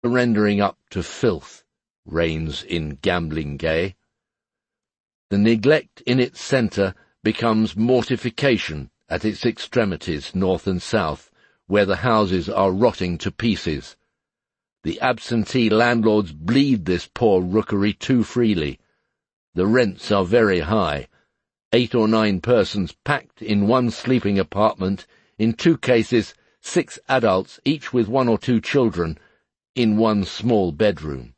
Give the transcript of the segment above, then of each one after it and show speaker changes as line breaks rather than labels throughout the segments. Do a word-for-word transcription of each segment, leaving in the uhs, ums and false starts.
surrendering up to filth reigns in gambling gay. The neglect in its centre becomes mortification at its extremities, north and south, where the houses are rotting to pieces. The absentee landlords bleed this poor rookery too freely. The rents are very high. Eight or nine persons packed in one sleeping apartment, in two cases six adults, each with one or two children, in one small bedroom.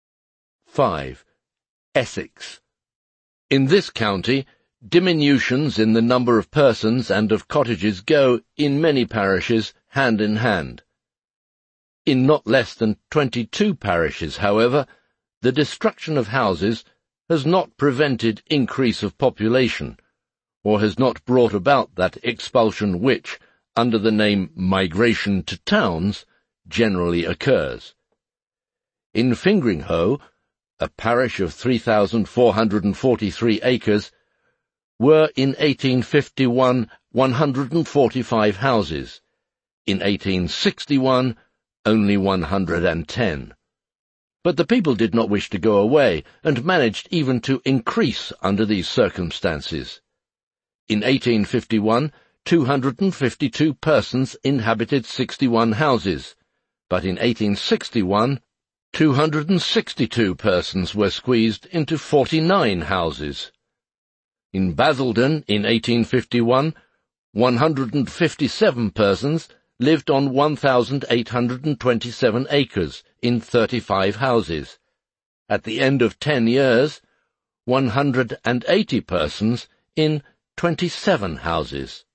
five. Essex. In this county, diminutions in the number of persons and of cottages go, in many parishes, hand in hand. In not less than twenty-two parishes, however, the destruction of houses has not prevented increase of population, or has not brought about that expulsion which, under the name migration to towns, generally occurs. In Fingringhoe, a parish of three thousand four hundred forty-three acres, were in eighteen fifty-one one hundred forty-five houses, in eighteen sixty-one only one hundred ten. But the people did not wish to go away, and managed even to increase under these circumstances. In eighteen fifty-one, two hundred fifty-two persons inhabited sixty-one houses, but in eighteen sixty-one, two hundred sixty-two persons were squeezed into forty-nine houses. In Basildon, in eighteen fifty-one, one hundred fifty-seven persons lived on one thousand eight hundred twenty-seven acres in thirty-five houses. At the end of ten years, one hundred eighty persons in twenty-seven houses.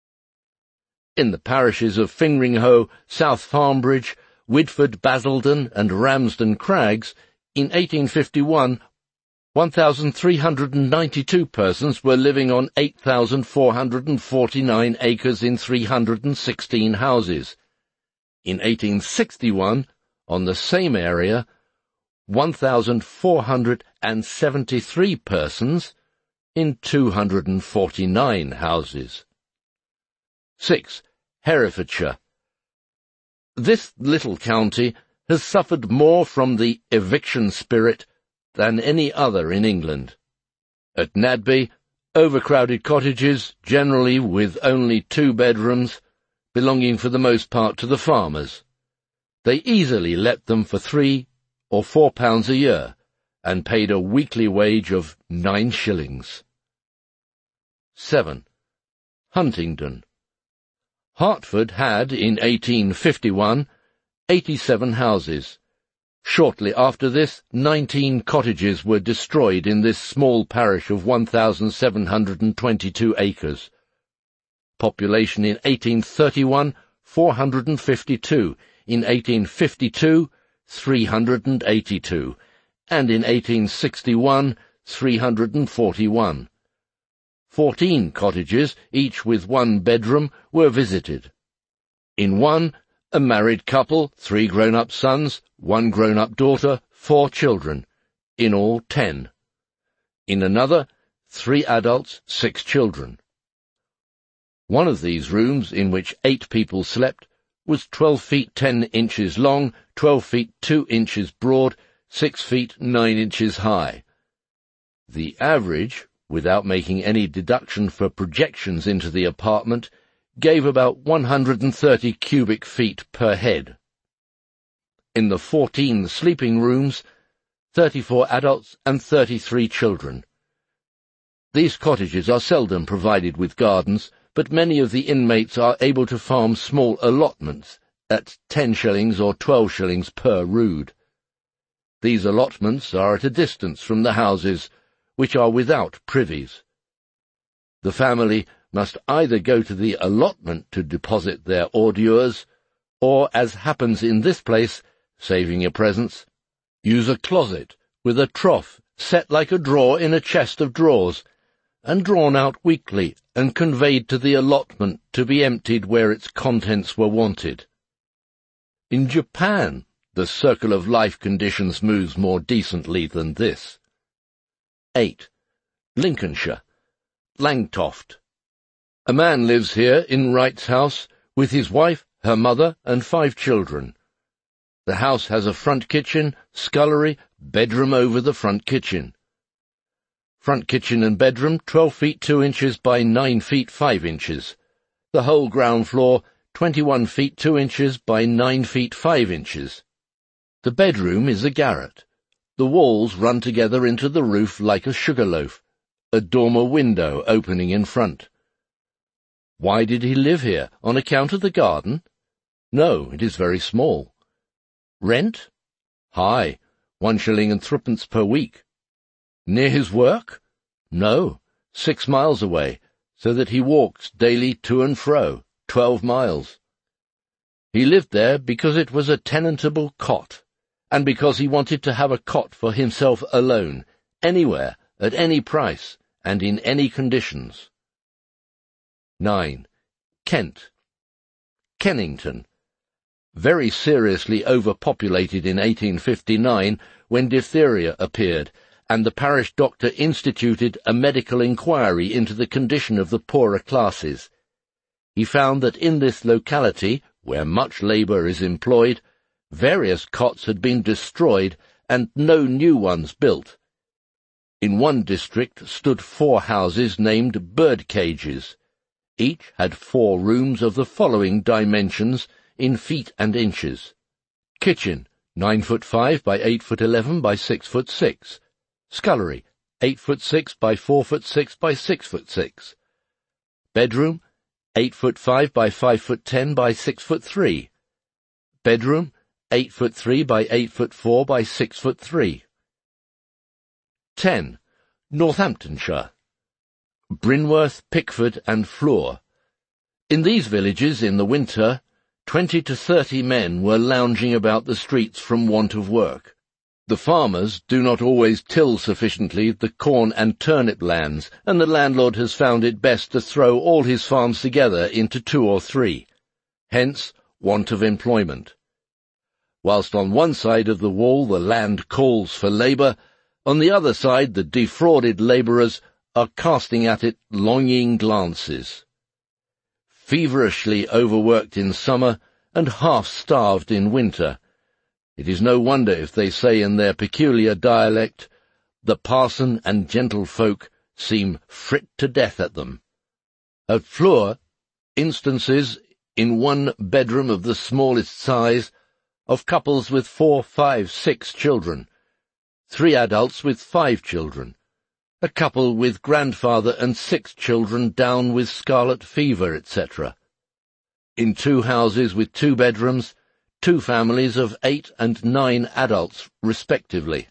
In the parishes of Fingringhoe, South Farmbridge, Widford, Basildon, and Ramsden Crags, in eighteen fifty-one, one thousand three hundred ninety-two persons were living on eight thousand four hundred forty-nine acres in three hundred sixteen houses. In eighteen sixty-one, on the same area, one thousand four hundred seventy-three persons in two hundred forty-nine houses. six. Herefordshire. This little county has suffered more from the eviction spirit than any other in England. At Nadby, overcrowded cottages, generally with only two bedrooms, belonging for the most part to the farmers. They easily let them for three or four pounds a year, and paid a weekly wage of nine shillings. seven. Huntingdon. Hertford had, in eighteen fifty-one, eighty-seven houses. Shortly after this, nineteen cottages were destroyed in this small parish of one thousand seven hundred twenty-two acres. Population in eighteen thirty-one, four hundred fifty-two, in eighteen fifty-two, three hundred eighty-two, and in eighteen sixty-one, three hundred forty-one. Fourteen cottages, each with one bedroom, were visited. In one, a married couple, three grown-up sons, one grown-up daughter, four children, in all ten. In another, three adults, six children. One of these rooms, in which eight people slept, was twelve feet ten inches long, twelve feet two inches broad, six feet nine inches high. The average, without making any deduction for projections into the apartment, gave about one hundred thirty cubic feet per head. In the fourteen sleeping rooms, thirty-four adults and thirty-three children. These cottages are seldom provided with gardens, but many of the inmates are able to farm small allotments at ten shillings or twelve shillings per rood. These allotments are at a distance from the houses, which are without privies. The family must either go to the allotment to deposit their ordures, or, as happens in this place, saving your presence, use a closet with a trough set like a drawer in a chest of drawers, and drawn out weekly and conveyed to the allotment to be emptied where its contents were wanted. In Japan, the circle of life conditions moves more decently than this. eight. Lincolnshire. Langtoft. A man lives here in Wright's house with his wife, her mother, and five children. The house has a front kitchen, scullery, bedroom over the front kitchen. Front kitchen and bedroom, twelve feet two inches by nine feet five inches. The whole ground floor, twenty-one feet two inches by nine feet five inches. The bedroom is a garret. The walls run together into the roof like a sugar loaf, a dormer window opening in front. Why did he live here? On account of the garden? No, it is very small. Rent? High, one shilling and threepence per week. Near his work? No, six miles away, so that he walked daily to and fro, twelve miles. He lived there because it was a tenantable cot, and because he wanted to have a cot for himself alone, anywhere, at any price, and in any conditions. nine. Kent. Kennington. Very seriously overpopulated in eighteen fifty-nine, when diphtheria appeared, and the parish doctor instituted a medical inquiry into the condition of the poorer classes. He found that in this locality, where much labour is employed, various cots had been destroyed and no new ones built. In one district stood four houses named bird cages. Each had four rooms of the following dimensions in feet and inches. Kitchen, nine foot five by eight foot eleven by six foot six. Scullery, eight foot six by four foot six by six foot six. Bedroom, eight foot five by five foot ten by six foot three. Bedroom, eight foot three by eight foot four by six foot three. ten. Northamptonshire. Brinworth, Pickford, and Fleur. In these villages, in the winter, twenty to thirty men were lounging about the streets from want of work. The farmers do not always till sufficiently the corn and turnip lands, and the landlord has found it best to throw all his farms together into two or three. Hence, want of employment. Whilst on one side of the wall the land calls for labour, on the other side the defrauded labourers are casting at it longing glances. Feverishly overworked in summer and half-starved in winter, it is no wonder if they say in their peculiar dialect, the parson and gentlefolk seem frit to death at them. At Fleur, instances, in one bedroom of the smallest size, of couples with four, five, six children, three adults with five children, a couple with grandfather and six children down with scarlet fever, et cetera. In two houses with two bedrooms, two families of eight and nine adults, respectively.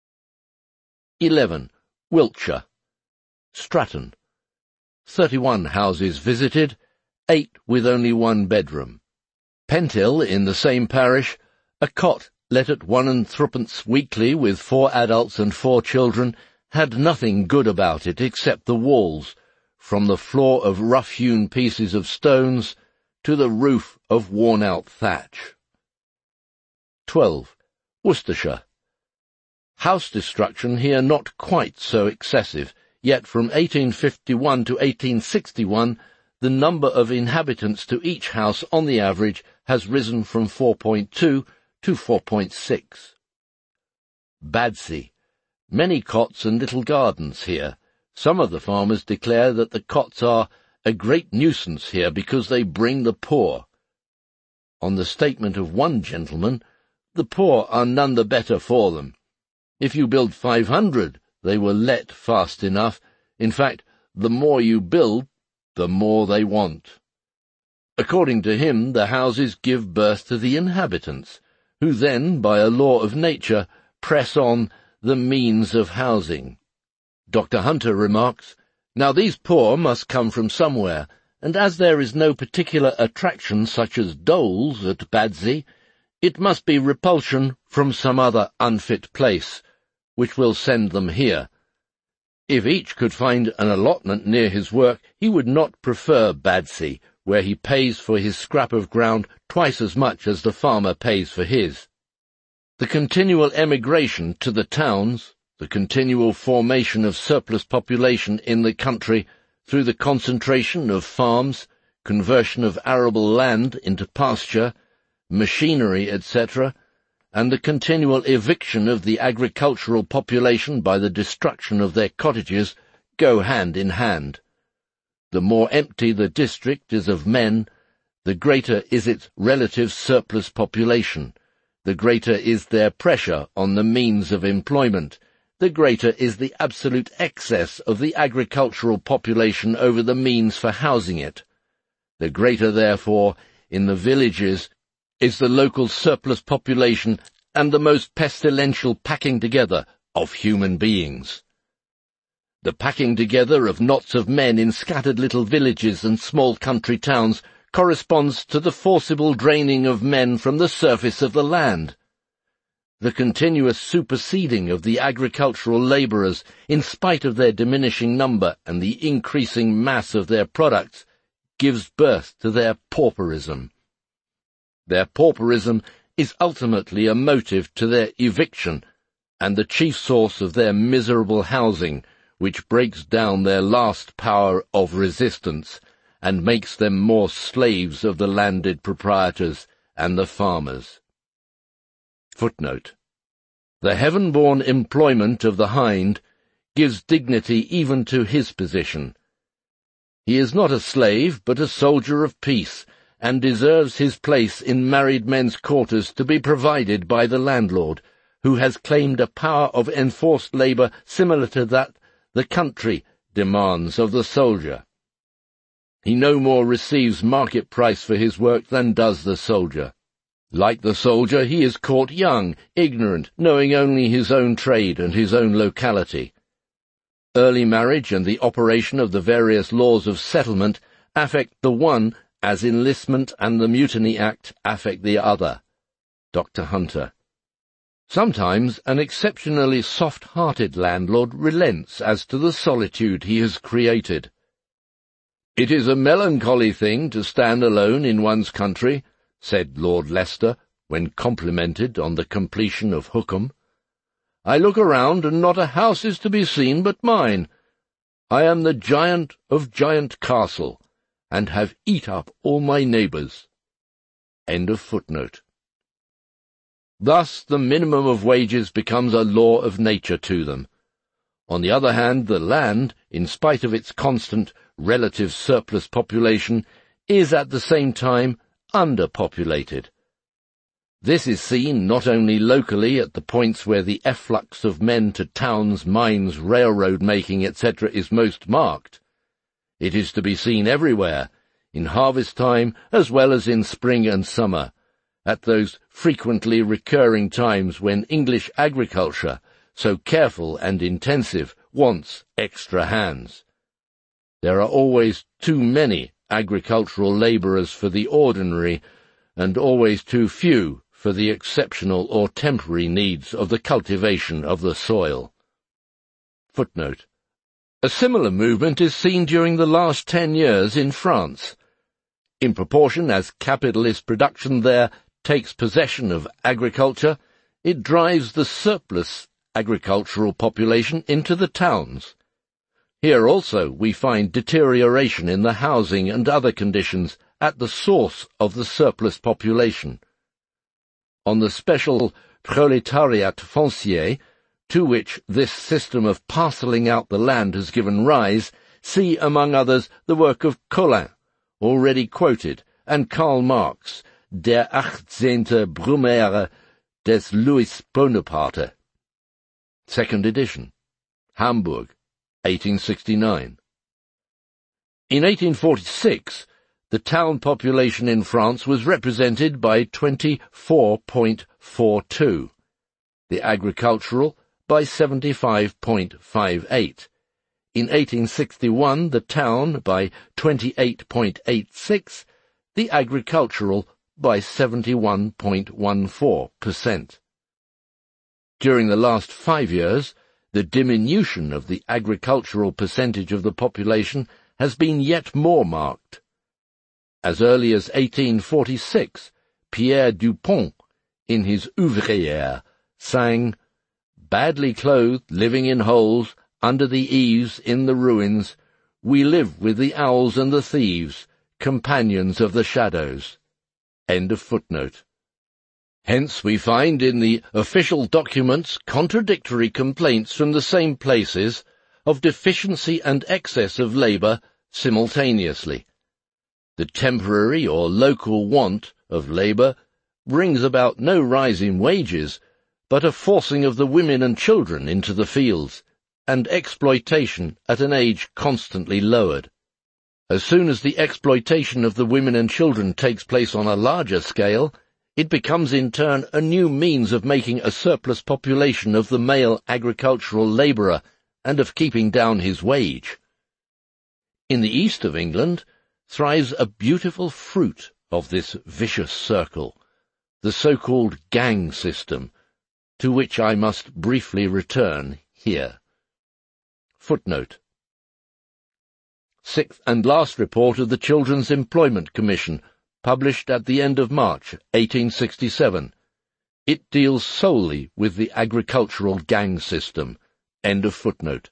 eleven. Wiltshire. Stratton. Thirty-one houses visited, eight with only one bedroom. Pentil, in the same parish, a cot let at one and threepence weekly with four adults and four children, had nothing good about it except the walls, from the floor of rough-hewn pieces of stones to the roof of worn-out thatch. twelve. Worcestershire. House destruction here not quite so excessive, yet from eighteen fifty-one to eighteen sixty-one the number of inhabitants to each house on the average has risen from four point two to four point six. Badsey. Many cots and little gardens here. Some of the farmers declare that the cots are a great nuisance here because they bring the poor. On the statement of one gentleman, the poor are none the better for them. If you build five hundred, they will let fast enough. In fact, the more you build, the more they want. According to him, the houses give birth to the inhabitants, who then, by a law of nature, press on the means of housing. Doctor Hunter remarks, "Now these poor must come from somewhere, and as there is no particular attraction such as doles at Badsey, it must be repulsion from some other unfit place, which will send them here. If each could find an allotment near his work, he would not prefer Badsey, where he pays for his scrap of ground twice as much as the farmer pays for his. The continual emigration to the towns, the continual formation of surplus population in the country through the concentration of farms, conversion of arable land into pasture, machinery, et cetera, and the continual eviction of the agricultural population by the destruction of their cottages go hand in hand. The more empty the district is of men, the greater is its relative surplus population, the greater is their pressure on the means of employment, the greater is the absolute excess of the agricultural population over the means for housing it. The greater, therefore, in the villages, is the local surplus population and the most pestilential packing together of human beings. The packing together of knots of men in scattered little villages and small country towns corresponds to the forcible draining of men from the surface of the land. The continuous superseding of the agricultural labourers, in spite of their diminishing number and the increasing mass of their products, gives birth to their pauperism. Their pauperism is ultimately a motive to their eviction, and the chief source of their miserable housing, which breaks down their last power of resistance, and makes them more slaves of the landed proprietors and the farmers. Footnote. The heaven-born employment of the hind gives dignity even to his position. He is not a slave, but a soldier of peace, and deserves his place in married men's quarters to be provided by the landlord, who has claimed a power of enforced labour similar to that the country demands of the soldier. He no more receives market price for his work than does the soldier. Like the soldier, he is caught young, ignorant, knowing only his own trade and his own locality. Early marriage and the operation of the various laws of settlement affect the one as enlistment and the Mutiny Act affect the other. Doctor Hunter. Sometimes an exceptionally soft-hearted landlord relents as to the solitude he has created. "It is a melancholy thing to stand alone in one's country," said Lord Leicester, when complimented on the completion of Hookham. "I look around, and not a house is to be seen but mine. I am the giant of Giant Castle, and have eat up all my neighbours." End of footnote. Thus the minimum of wages becomes a law of nature to them. On the other hand, the land, in spite of its constant relative surplus population, is at the same time underpopulated. This is seen not only locally at the points where the efflux of men to towns, mines, railroad-making, et cetera is most marked. It is to be seen everywhere, in harvest time as well as in spring and summer, at those frequently recurring times when English agriculture, so careful and intensive, wants extra hands. There are always too many agricultural labourers for the ordinary, and always too few for the exceptional or temporary needs of the cultivation of the soil. Footnote. A similar movement is seen during the last ten years in France. In proportion as capitalist production there takes possession of agriculture, it drives the surplus agricultural population into the towns. Here also we find deterioration in the housing and other conditions at the source of the surplus population. On the special proletariat foncier, to which this system of parcelling out the land has given rise, see, among others, the work of Colin, already quoted, and Karl Marx, Der achtzehnte Brumaire des Louis Bonaparte. Second edition. Hamburg, eighteen sixty-nine. In eighteen forty-six, the town population in France was represented by twenty-four point four two, the agricultural by seventy-five point five eight. In eighteen sixty-one, the town by twenty-eight point eight six, the agricultural by seventy-one point one four percent. During the last five years, the diminution of the agricultural percentage of the population has been yet more marked. As early as eighteen forty-six, Pierre Dupont, in his Ouvrière, sang, "Badly clothed, living in holes, under the eaves, in the ruins, we live with the owls and the thieves, companions of the shadows." End of footnote. Hence we find in the official documents contradictory complaints from the same places of deficiency and excess of labour simultaneously. The temporary or local want of labour brings about no rise in wages, but a forcing of the women and children into the fields, and exploitation at an age constantly lowered. As soon as the exploitation of the women and children takes place on a larger scale, it becomes in turn a new means of making a surplus population of the male agricultural labourer and of keeping down his wage. In the east of England thrives a beautiful fruit of this vicious circle, the so-called gang system, to which I must briefly return here. Footnote. Sixth and last report of the Children's Employment Commission, published at the end of March eighteen sixty-seven. It deals solely with the agricultural gang system. End of footnote.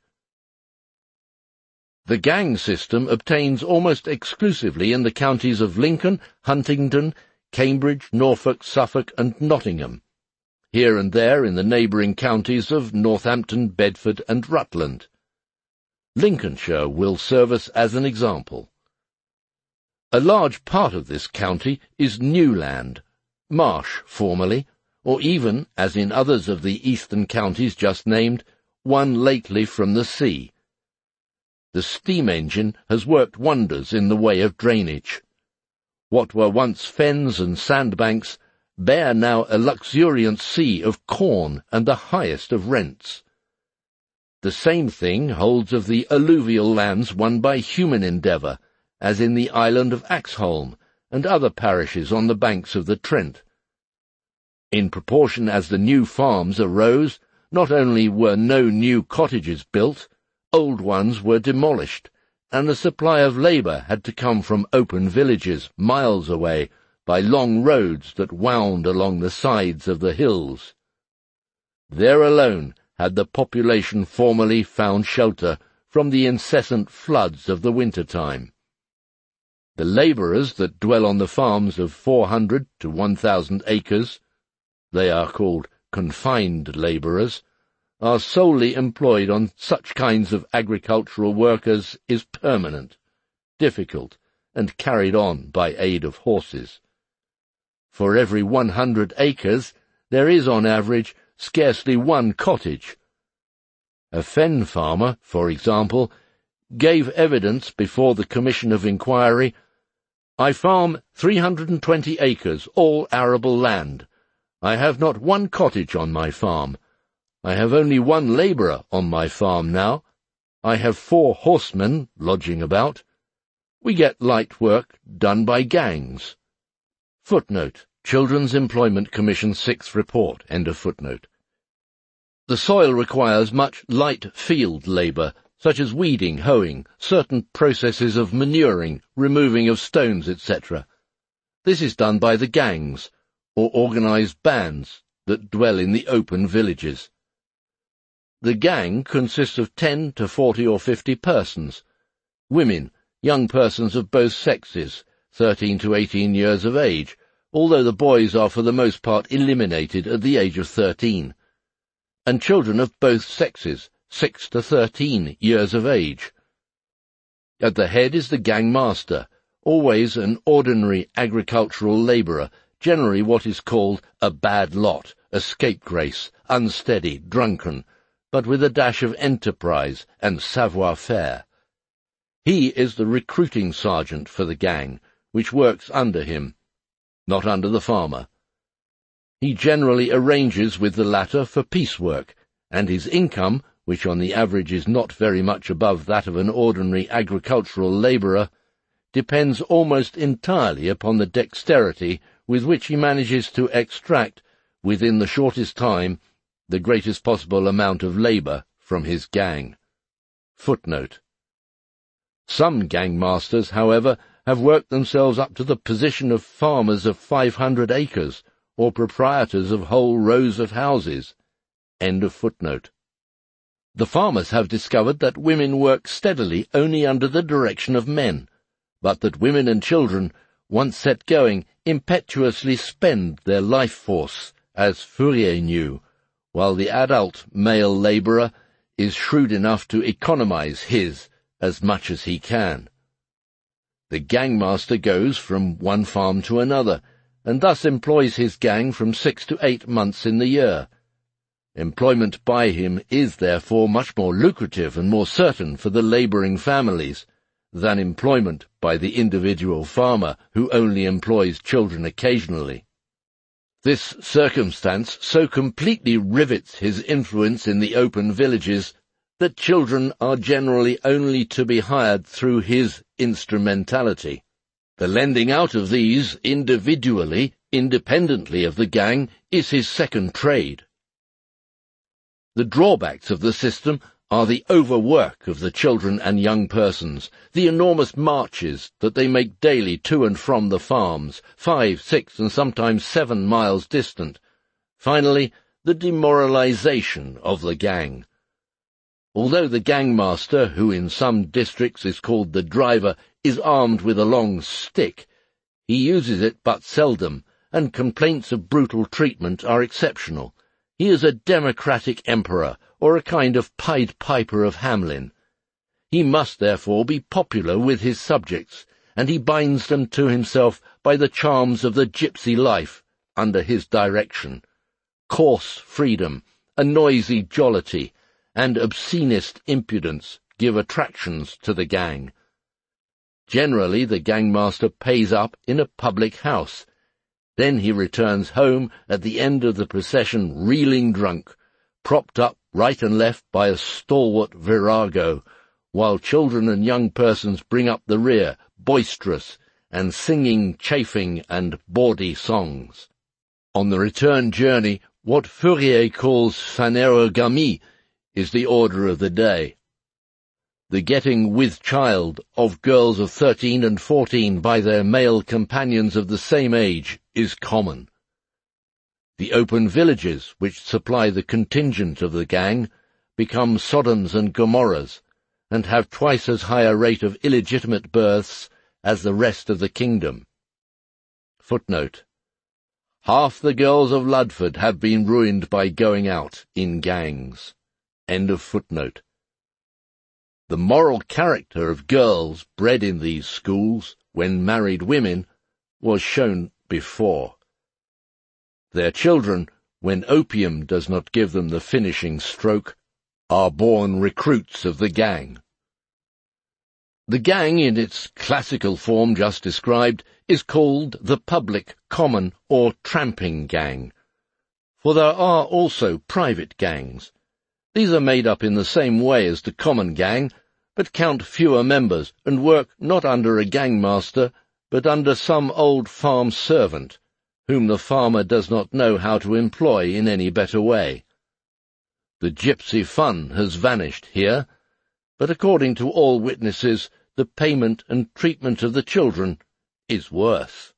The gang system obtains almost exclusively in the counties of Lincoln, Huntingdon, Cambridge, Norfolk, Suffolk, and Nottingham, here and there in the neighbouring counties of Northampton, Bedford, and Rutland. Lincolnshire will serve us as an example. A large part of this county is new land, marsh formerly, or even, as in others of the eastern counties just named, one lately from the sea. The steam engine has worked wonders in the way of drainage. What were once fens and sandbanks bear now a luxuriant sea of corn and the highest of rents. The same thing holds of the alluvial lands won by human endeavour, as in the island of Axholme and other parishes on the banks of the Trent. In proportion as the new farms arose, not only were no new cottages built, old ones were demolished, and the supply of labour had to come from open villages miles away by long roads that wound along the sides of the hills. There alone had the population formerly found shelter from the incessant floods of the winter-time. The labourers that dwell on the farms of four hundred to one thousand acres, they are called confined labourers, are solely employed on such kinds of agricultural work as is permanent, difficult, and carried on by aid of horses. For every one hundred acres there is, on average, scarcely one cottage. A fen farmer, for example, gave evidence before the Commission of Inquiry, "I farm three hundred and twenty acres, all arable land. I have not one cottage on my farm. I have only one labourer on my farm now. I have four horsemen lodging about. We get light work done by gangs." Footnote. Children's Employment Commission sixth Report. End of footnote. The soil requires much light field labour, such as weeding, hoeing, certain processes of manuring, removing of stones, et cetera. This is done by the gangs, or organised bands, that dwell in the open villages. The gang consists of ten to forty or fifty persons, women, young persons of both sexes, thirteen to eighteen years of age, although the boys are for the most part eliminated at the age of thirteen, and children of both sexes, six to thirteen years of age. At the head is the gang master, always an ordinary agricultural labourer, generally what is called a bad lot, a scapegrace, unsteady, drunken, but with a dash of enterprise and savoir-faire. He is the recruiting sergeant for the gang, which works under him, not under the farmer. He generally arranges with the latter for piecework, and his income, which on the average is not very much above that of an ordinary agricultural labourer, depends almost entirely upon the dexterity with which he manages to extract, within the shortest time, the greatest possible amount of labour from his gang. Footnote. Some gang masters, however, have worked themselves up to the position of farmers of five hundred acres, or proprietors of whole rows of houses. End of footnote. The farmers have discovered that women work steadily only under the direction of men, but that women and children once set going, impetuously spend their life force, as Fourier knew, while the adult male labourer is shrewd enough to economize his as much as he can. The gangmaster goes from one farm to another, and thus employs his gang from six to eight months in the year. Employment by him is therefore much more lucrative and more certain for the labouring families than employment by the individual farmer who only employs children occasionally. This circumstance so completely rivets his influence in the open villages that children are generally only to be hired through his instrumentality. The lending out of these individually, independently of the gang, is his second trade. The drawbacks of the system are the overwork of the children and young persons, the enormous marches that they make daily to and from the farms, five, six, and sometimes seven miles distant. Finally, the demoralization of the gang. Although the gangmaster, who in some districts is called the driver, is armed with a long stick, he uses it but seldom, and complaints of brutal treatment are exceptional. He is a democratic emperor, or a kind of Pied Piper of Hamelin. He must therefore be popular with his subjects, and he binds them to himself by the charms of the gypsy life under his direction. Coarse freedom, a noisy jollity, and obscenest impudence give attractions to the gang. Generally the gangmaster pays up in a public house. Then he returns home at the end of the procession reeling drunk, propped up right and left by a stalwart virago, while children and young persons bring up the rear, boisterous, and singing chaffing and bawdy songs. On the return journey, what Fourier calls phanérogamie is the order of the day. The getting with child of girls of thirteen and fourteen by their male companions of the same age is common. The open villages, which supply the contingent of the gang, become Sodoms and Gomorrahs, and have twice as high a rate of illegitimate births as the rest of the kingdom. Footnote: Half the girls of Ludford have been ruined by going out in gangs. End of footnote. The moral character of girls bred in these schools, when married women, was shown before. Their children, when opium does not give them the finishing stroke, are born recruits of the gang. The gang, in its classical form just described, is called the public, common, or tramping gang, for there are also private gangs. These are made up in the same way as the common gang, but count fewer members and work not under a gangmaster, but under some old farm servant, whom the farmer does not know how to employ in any better way. The gypsy fun has vanished here, but according to all witnesses, the payment and treatment of the children is worse.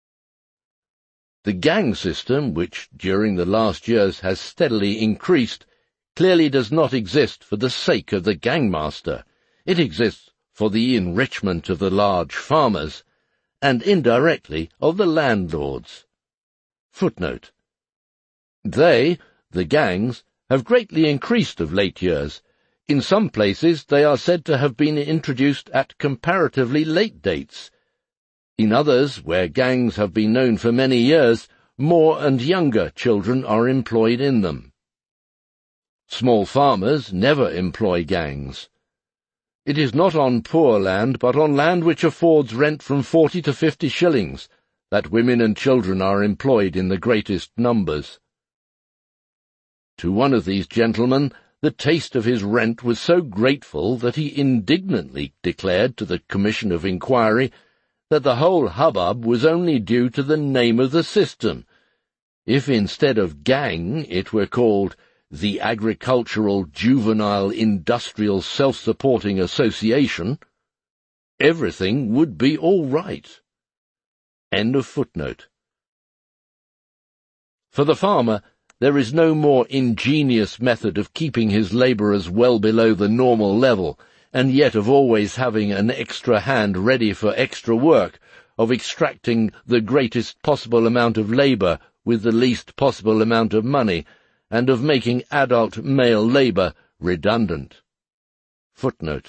The gang system, which during the last years has steadily increased, clearly does not exist for the sake of the gangmaster. It exists for the enrichment of the large farmers, and indirectly of the landlords. Footnote: They, the gangs, have greatly increased of late years. In some places they are said to have been introduced at comparatively late dates. In others, where gangs have been known for many years, more and younger children are employed in them. Small farmers never employ gangs. It is not on poor land, but on land which affords rent from forty to fifty shillings, that women and children are employed in the greatest numbers. To one of these gentlemen, the taste of his rent was so grateful that he indignantly declared to the Commission of Inquiry that the whole hubbub was only due to the name of the system. If instead of gang it were called the Agricultural Juvenile Industrial Self-Supporting Association, everything would be all right. End of footnote. For the farmer, there is no more ingenious method of keeping his labourers well below the normal level, and yet of always having an extra hand ready for extra work, of extracting the greatest possible amount of labour with the least possible amount of money, and of making adult male labour redundant. Footnote.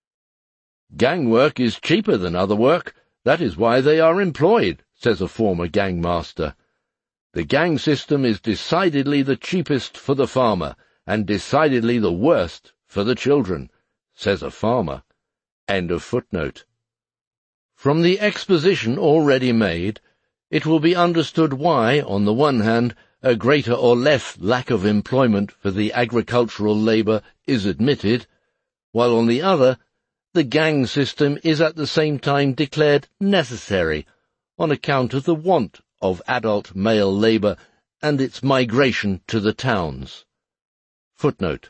Gang work is cheaper than other work. That is why they are employed, says a former gangmaster. The gang system is decidedly the cheapest for the farmer, and decidedly the worst for the children, says a farmer. End of footnote. From the exposition already made, it will be understood why, on the one hand, a greater or less lack of employment for the agricultural labour is admitted, while on the other, the gang system is at the same time declared necessary on account of the want of adult male labour and its migration to the towns. Footnote.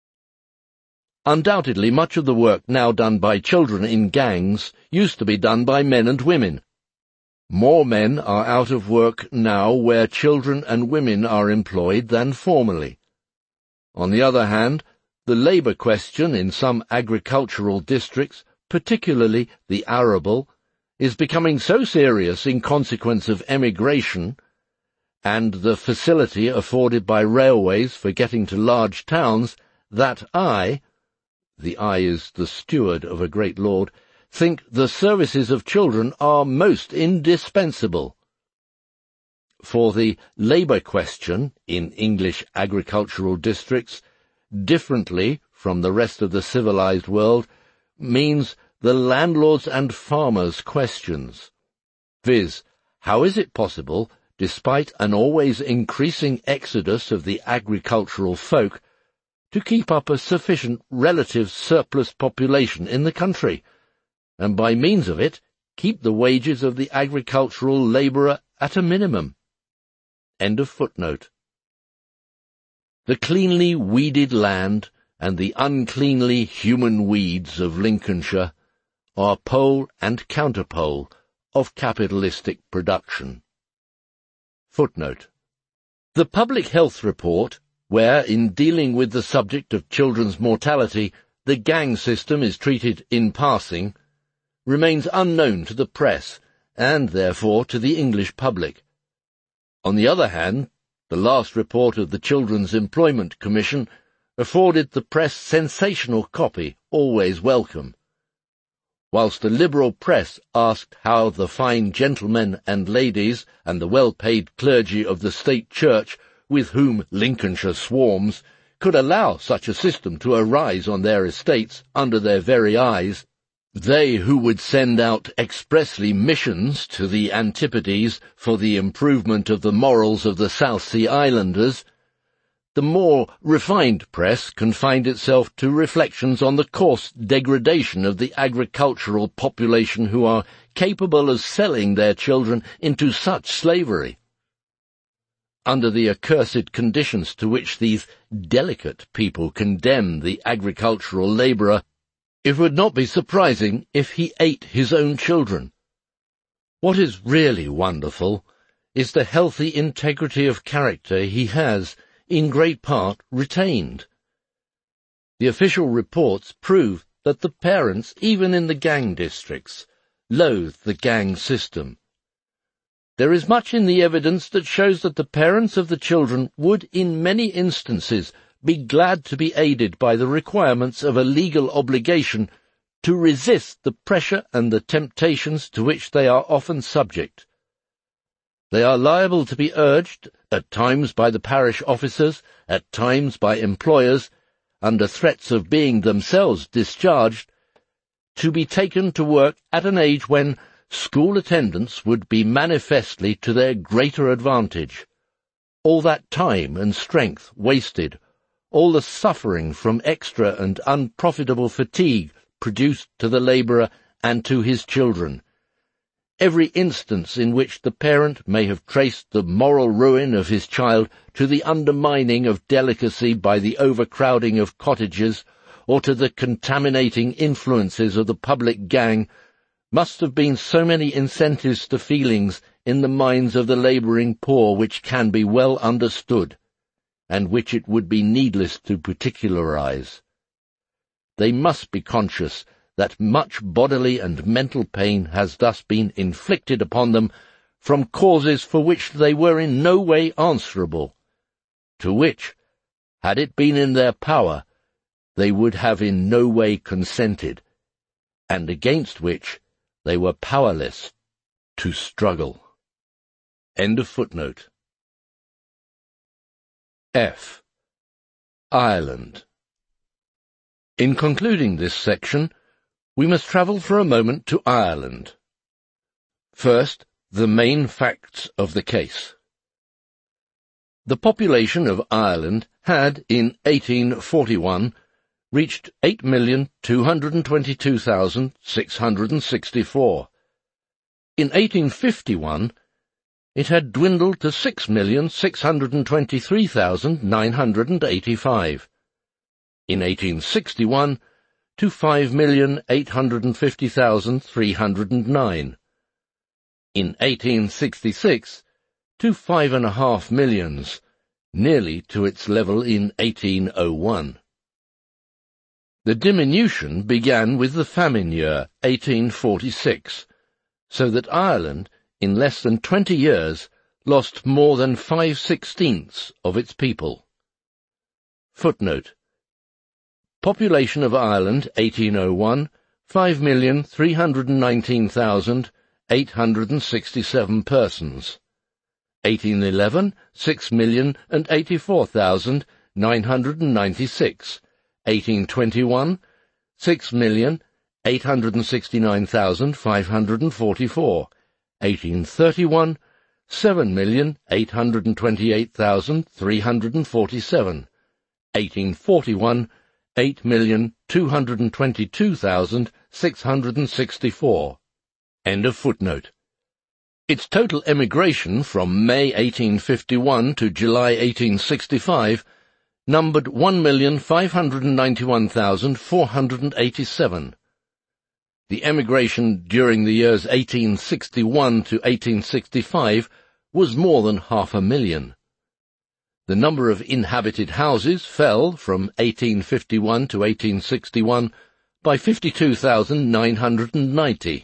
Undoubtedly much of the work now done by children in gangs used to be done by men and women. More men are out of work now where children and women are employed than formerly. On the other hand, the labour question in some agricultural districts, particularly the arable, is becoming so serious in consequence of emigration and the facility afforded by railways for getting to large towns that I, the I is the steward of a great lord, think the services of children are most indispensable. For the labour question in English agricultural districts, differently from the rest of the civilized world, means the landlords' and farmers' questions, viz., how is it possible, despite an always increasing exodus of the agricultural folk, to keep up a sufficient relative surplus population in the country, and by means of it keep the wages of the agricultural labourer at a minimum. End of footnote. The cleanly weeded land and the uncleanly human weeds of Lincolnshire are pole and counterpole of capitalistic production. Footnote. The Public Health Report, where, in dealing with the subject of children's mortality, the gang system is treated in passing, remains unknown to the press, and therefore to the English public. On the other hand, the last report of the Children's Employment Commission afforded the press sensational copy, always welcome. Whilst the liberal press asked how the fine gentlemen and ladies and the well-paid clergy of the State Church, with whom Lincolnshire swarms, could allow such a system to arise on their estates under their very eyes, they who would send out expressly missions to the Antipodes for the improvement of the morals of the South Sea Islanders, the more refined press confined itself to reflections on the coarse degradation of the agricultural population who are capable of selling their children into such slavery. Under the accursed conditions to which these delicate people condemn the agricultural labourer, it would not be surprising if he ate his own children. What is really wonderful is the healthy integrity of character he has, in great part, retained. The official reports prove that the parents, even in the gang districts, loathe the gang system. There is much in the evidence that shows that the parents of the children would, in many instances, be glad to be aided by the requirements of a legal obligation to resist the pressure and the temptations to which they are often subject. They are liable to be urged, at times by the parish officers, at times by employers, under threats of being themselves discharged, to be taken to work at an age when school attendance would be manifestly to their greater advantage. All that time and strength wasted, all the suffering from extra and unprofitable fatigue produced to the labourer and to his children, every instance in which the parent may have traced the moral ruin of his child to the undermining of delicacy by the overcrowding of cottages, or to the contaminating influences of the public gang, must have been so many incentives to feelings in the minds of the labouring poor which can be well understood, and which it would be needless to particularize. They must be conscious that much bodily and mental pain has thus been inflicted upon them from causes for which they were in no way answerable, to which, had it been in their power, they would have in no way consented, and against which they were powerless to struggle. End of footnote. F. Ireland. In concluding this section, we must travel for a moment to Ireland. First, the main facts of the case. The population of Ireland had, in eighteen forty-one, reached eight million two hundred twenty-two thousand six hundred sixty-four. In eighteen fifty-one, it had dwindled to six million six hundred twenty-three thousand nine hundred eighty-five. In eighteen sixty-one, to five million eight hundred fifty thousand three hundred nine. In eighteen sixty-six, to five and a half millions, nearly to its level in eighteen oh one. The diminution began with the famine year, eighteen forty-six, so that Ireland, in less than twenty years, lost more than five-sixteenths of its people. Footnote. Population of Ireland, eighteen oh one, five million three hundred nineteen thousand eight hundred sixty-seven persons. eighteen eleven, six million eighty-four thousand nine hundred ninety-six. eighteen twenty-one, six million eight hundred sixty-nine thousand five hundred forty-four. eighteen thirty-one, seven million eight hundred twenty-eight thousand three hundred forty-seven. eighteen forty-one, eight million two hundred twenty-two thousand six hundred sixty-four. End of footnote. Its total emigration from May eighteen fifty-one to July eighteen sixty-five numbered one million five hundred ninety-one thousand four hundred eighty-seven. The emigration during the years eighteen sixty-one to eighteen sixty-five was more than half a million. The number of inhabited houses fell from eighteen fifty-one to eighteen sixty-one by fifty-two thousand nine hundred ninety.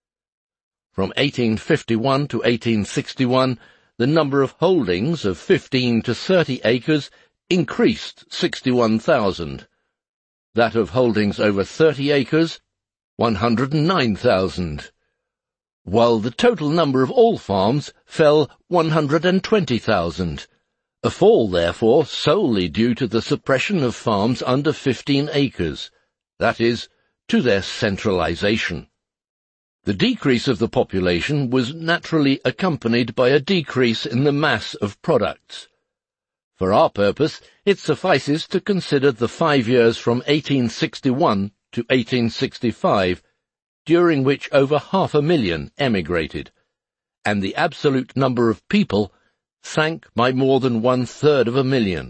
From eighteen fifty-one to eighteen sixty-one, the number of holdings of fifteen to thirty acres increased sixty-one thousand. That of holdings over thirty acres, one hundred nine thousand. While the total number of all farms fell one hundred twenty thousand. A fall, therefore, solely due to the suppression of farms under fifteen acres, that is, to their centralization. The decrease of the population was naturally accompanied by a decrease in the mass of products. For our purpose, it suffices to consider the five years from eighteen sixty-one to eighteen sixty-five, during which over half a million emigrated, and the absolute number of people sank by more than one-third of a million.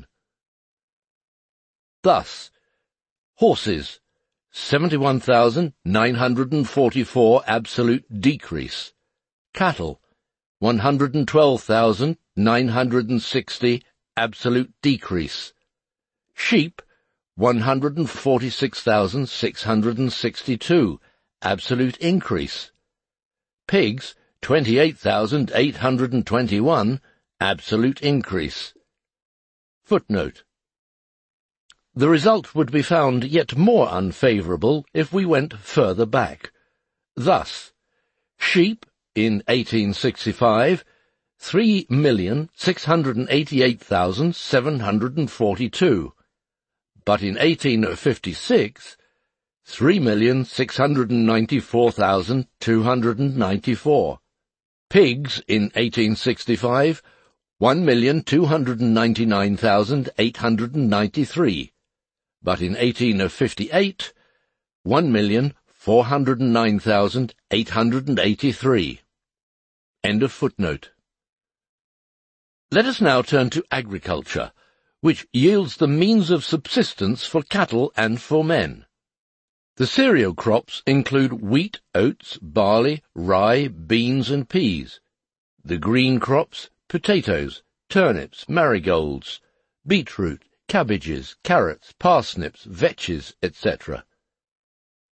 Thus, horses, seventy-one thousand nine hundred forty-four absolute decrease. Cattle, one hundred twelve thousand nine hundred sixty absolute decrease. Sheep, one hundred forty-six thousand six hundred sixty-two absolute increase. Pigs, twenty-eight thousand eight hundred twenty-one absolute increase. Footnote. The result would be found yet more unfavourable if we went further back. Thus, sheep in eighteen sixty-five, three million six hundred eighty-eight thousand seven hundred forty-two, but in eighteen fifty-six, three million six hundred ninety-four thousand two hundred ninety-four. Pigs in eighteen sixty-five, one million two hundred ninety-nine thousand eight hundred ninety-three, but in eighteen fifty-eight, one million four hundred nine thousand eight hundred eighty-three. End of footnote. Let us now turn to agriculture, which yields the means of subsistence for cattle and for men. The cereal crops include wheat, oats, barley, rye, beans and peas. The green crops, potatoes, turnips, marigolds, beetroot, cabbages, carrots, parsnips, vetches, et cetera.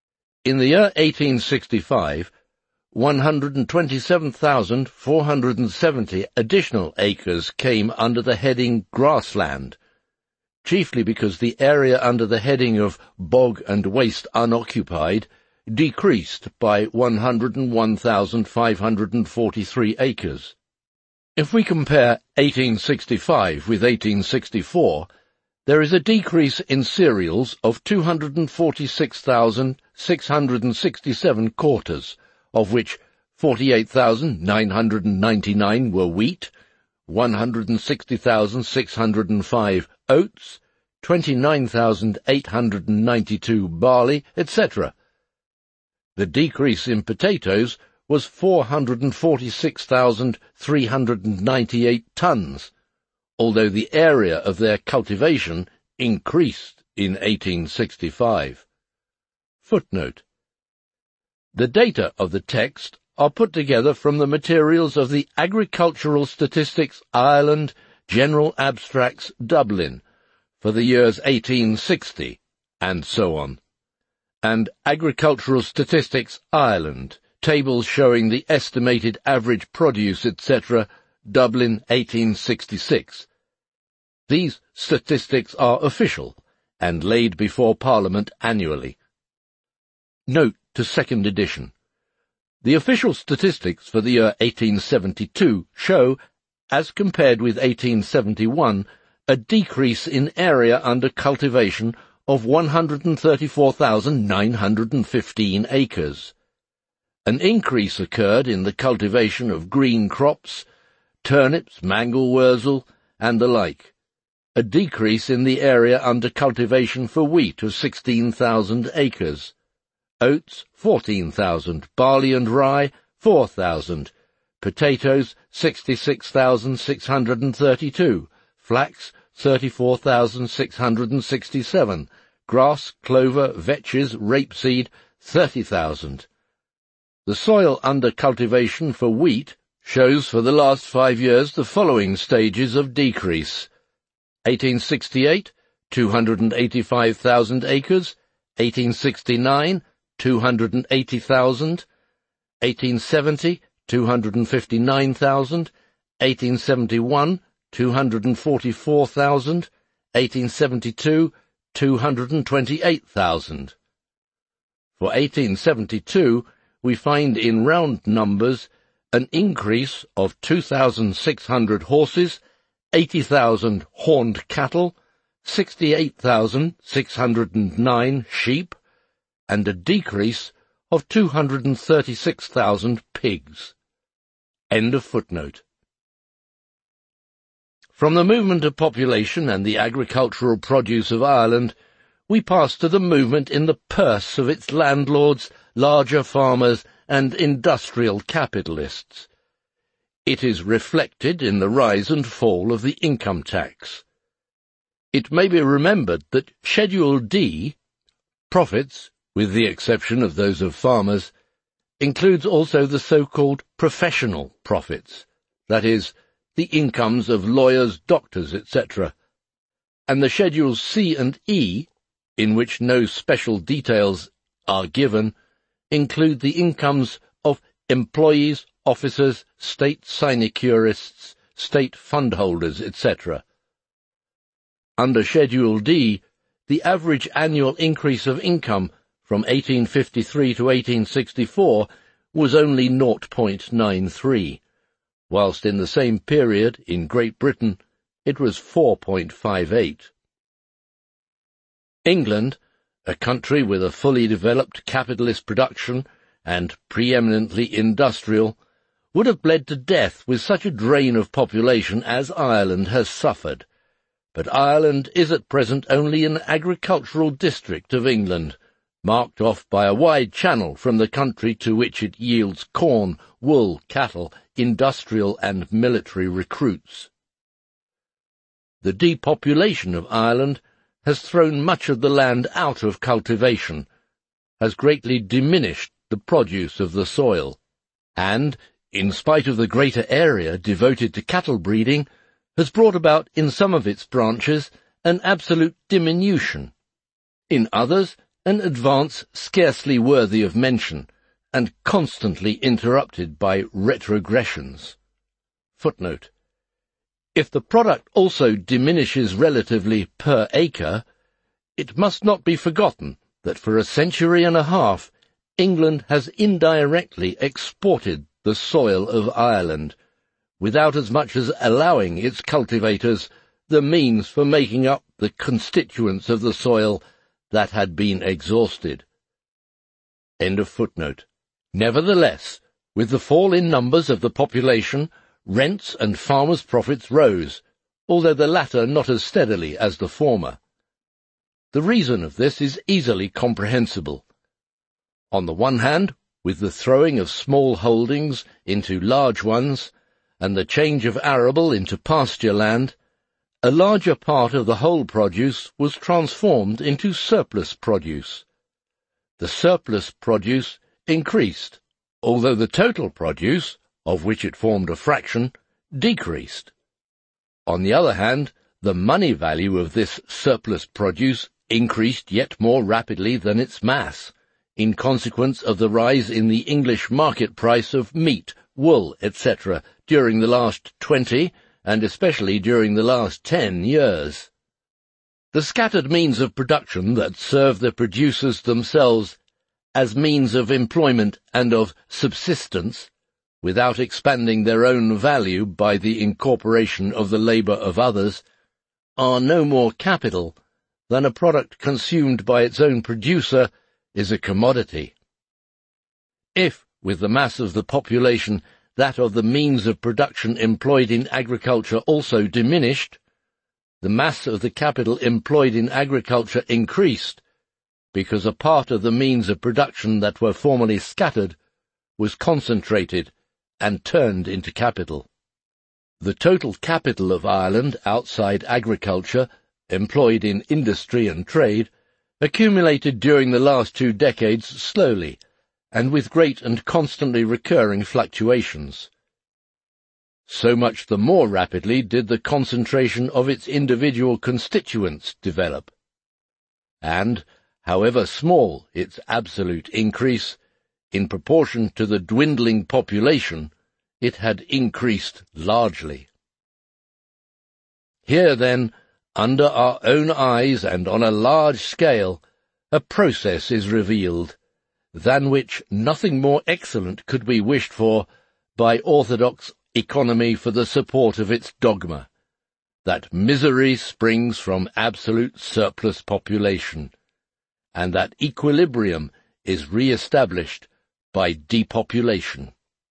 In the year eighteen sixty-five, one hundred twenty-seven thousand four hundred seventy additional acres came under the heading grassland, chiefly because the area under the heading of bog and waste unoccupied decreased by one hundred one thousand five hundred forty-three acres. If we compare eighteen sixty-five with eighteen sixty-four, there is a decrease in cereals of two hundred forty-six thousand six hundred sixty-seven quarters, of which forty-eight thousand nine hundred ninety-nine were wheat, one hundred sixty thousand six hundred five oats, twenty-nine thousand eight hundred ninety-two barley, et cetera. The decrease in potatoes was four hundred forty-six thousand three hundred ninety-eight tons, although the area of their cultivation increased in eighteen sixty-five. Footnote: the data of the text are put together from the materials of the Agricultural Statistics Ireland General Abstracts Dublin for the years eighteen sixty, and so on, and Agricultural Statistics Ireland, tables showing the estimated average produce, et cetera, Dublin eighteen sixty-six. These statistics are official and laid before Parliament annually. Note to second edition. The official statistics for the year eighteen seventy-two show, as compared with eighteen seventy-one, a decrease in area under cultivation of one hundred thirty-four thousand nine hundred fifteen acres. An increase occurred in the cultivation of green crops, turnips, mangel wurzel, and the like. A decrease in the area under cultivation for wheat of sixteen thousand acres. Oats, fourteen thousand, barley and rye, four thousand, potatoes, sixty-six thousand six hundred thirty-two, flax, thirty-four thousand six hundred sixty-seven, grass, clover, vetches, rapeseed, thirty thousand. The soil under cultivation for wheat shows for the last five years the following stages of decrease. eighteen sixty-eight, two hundred eighty-five thousand acres, eighteen sixty-nine, two hundred eighty thousand, eighteen seventy, two hundred fifty-nine thousand, eighteen seventy-one, two hundred forty-four thousand, eighteen seventy-two, two hundred twenty-eight thousand. For eighteen seventy-two, we find in round numbers an increase of two thousand six hundred horses, eighty thousand horned cattle, sixty-eight thousand six hundred nine sheep, and a decrease of two hundred thirty-six thousand pigs. End of footnote. From the movement of population and the agricultural produce of Ireland, we pass to the movement in the purse of its landlords, larger farmers, and industrial capitalists. It is reflected in the rise and fall of the income tax. It may be remembered that Schedule D, profits, with the exception of those of farmers, includes also the so-called professional profits, that is, the incomes of lawyers, doctors, et cetera, and the Schedules C and E, in which no special details are given, include the incomes of employees, officers, state sinecurists, state fundholders, et cetera. Under Schedule D, the average annual increase of income from eighteen fifty-three to eighteen sixty-four was only zero point nine three, whilst in the same period in Great Britain it was four point five eight. England, a country with a fully developed capitalist production and preeminently industrial, would have bled to death with such a drain of population as Ireland has suffered. But Ireland is at present only an agricultural district of England, marked off by a wide channel from the country to which it yields corn, wool, cattle, industrial and military recruits. The depopulation of Ireland has thrown much of the land out of cultivation, has greatly diminished the produce of the soil, and, in spite of the greater area devoted to cattle breeding, has brought about in some of its branches an absolute diminution. In others, an advance scarcely worthy of mention, and constantly interrupted by retrogressions. Footnote. If the product also diminishes relatively per acre, it must not be forgotten that for a century and a half England has indirectly exported the soil of Ireland, without as much as allowing its cultivators the means for making up the constituents of the soil that had been exhausted. End of footnote. Nevertheless, with the fall in numbers of the population, rents and farmers' profits rose, although the latter not as steadily as the former. The reason of this is easily comprehensible. On the one hand, with the throwing of small holdings into large ones, and the change of arable into pasture land, a larger part of the whole produce was transformed into surplus produce. The surplus produce increased, although the total produce, of which it formed a fraction, decreased. On the other hand, the money value of this surplus produce increased yet more rapidly than its mass, in consequence of the rise in the English market price of meat, wool, et cetera during the last twenty, and especially during the last ten years. The scattered means of production that serve the producers themselves as means of employment and of subsistence, without expanding their own value by the incorporation of the labour of others, are no more capital than a product consumed by its own producer is a commodity. If, with the mass of the population, that of the means of production employed in agriculture also diminished, the mass of the capital employed in agriculture increased, because a part of the means of production that were formerly scattered was concentrated and turned into capital. The total capital of Ireland outside agriculture, employed in industry and trade, accumulated during the last two decades slowly, and with great and constantly recurring fluctuations. So much the more rapidly did the concentration of its individual constituents develop. And, however small its absolute increase, in proportion to the dwindling population, it had increased largely. Here, then, under our own eyes and on a large scale, a process is revealed, than which nothing more excellent could be wished for by orthodox economy for the support of its dogma, that misery springs from absolute surplus population, and that equilibrium is re-established by depopulation.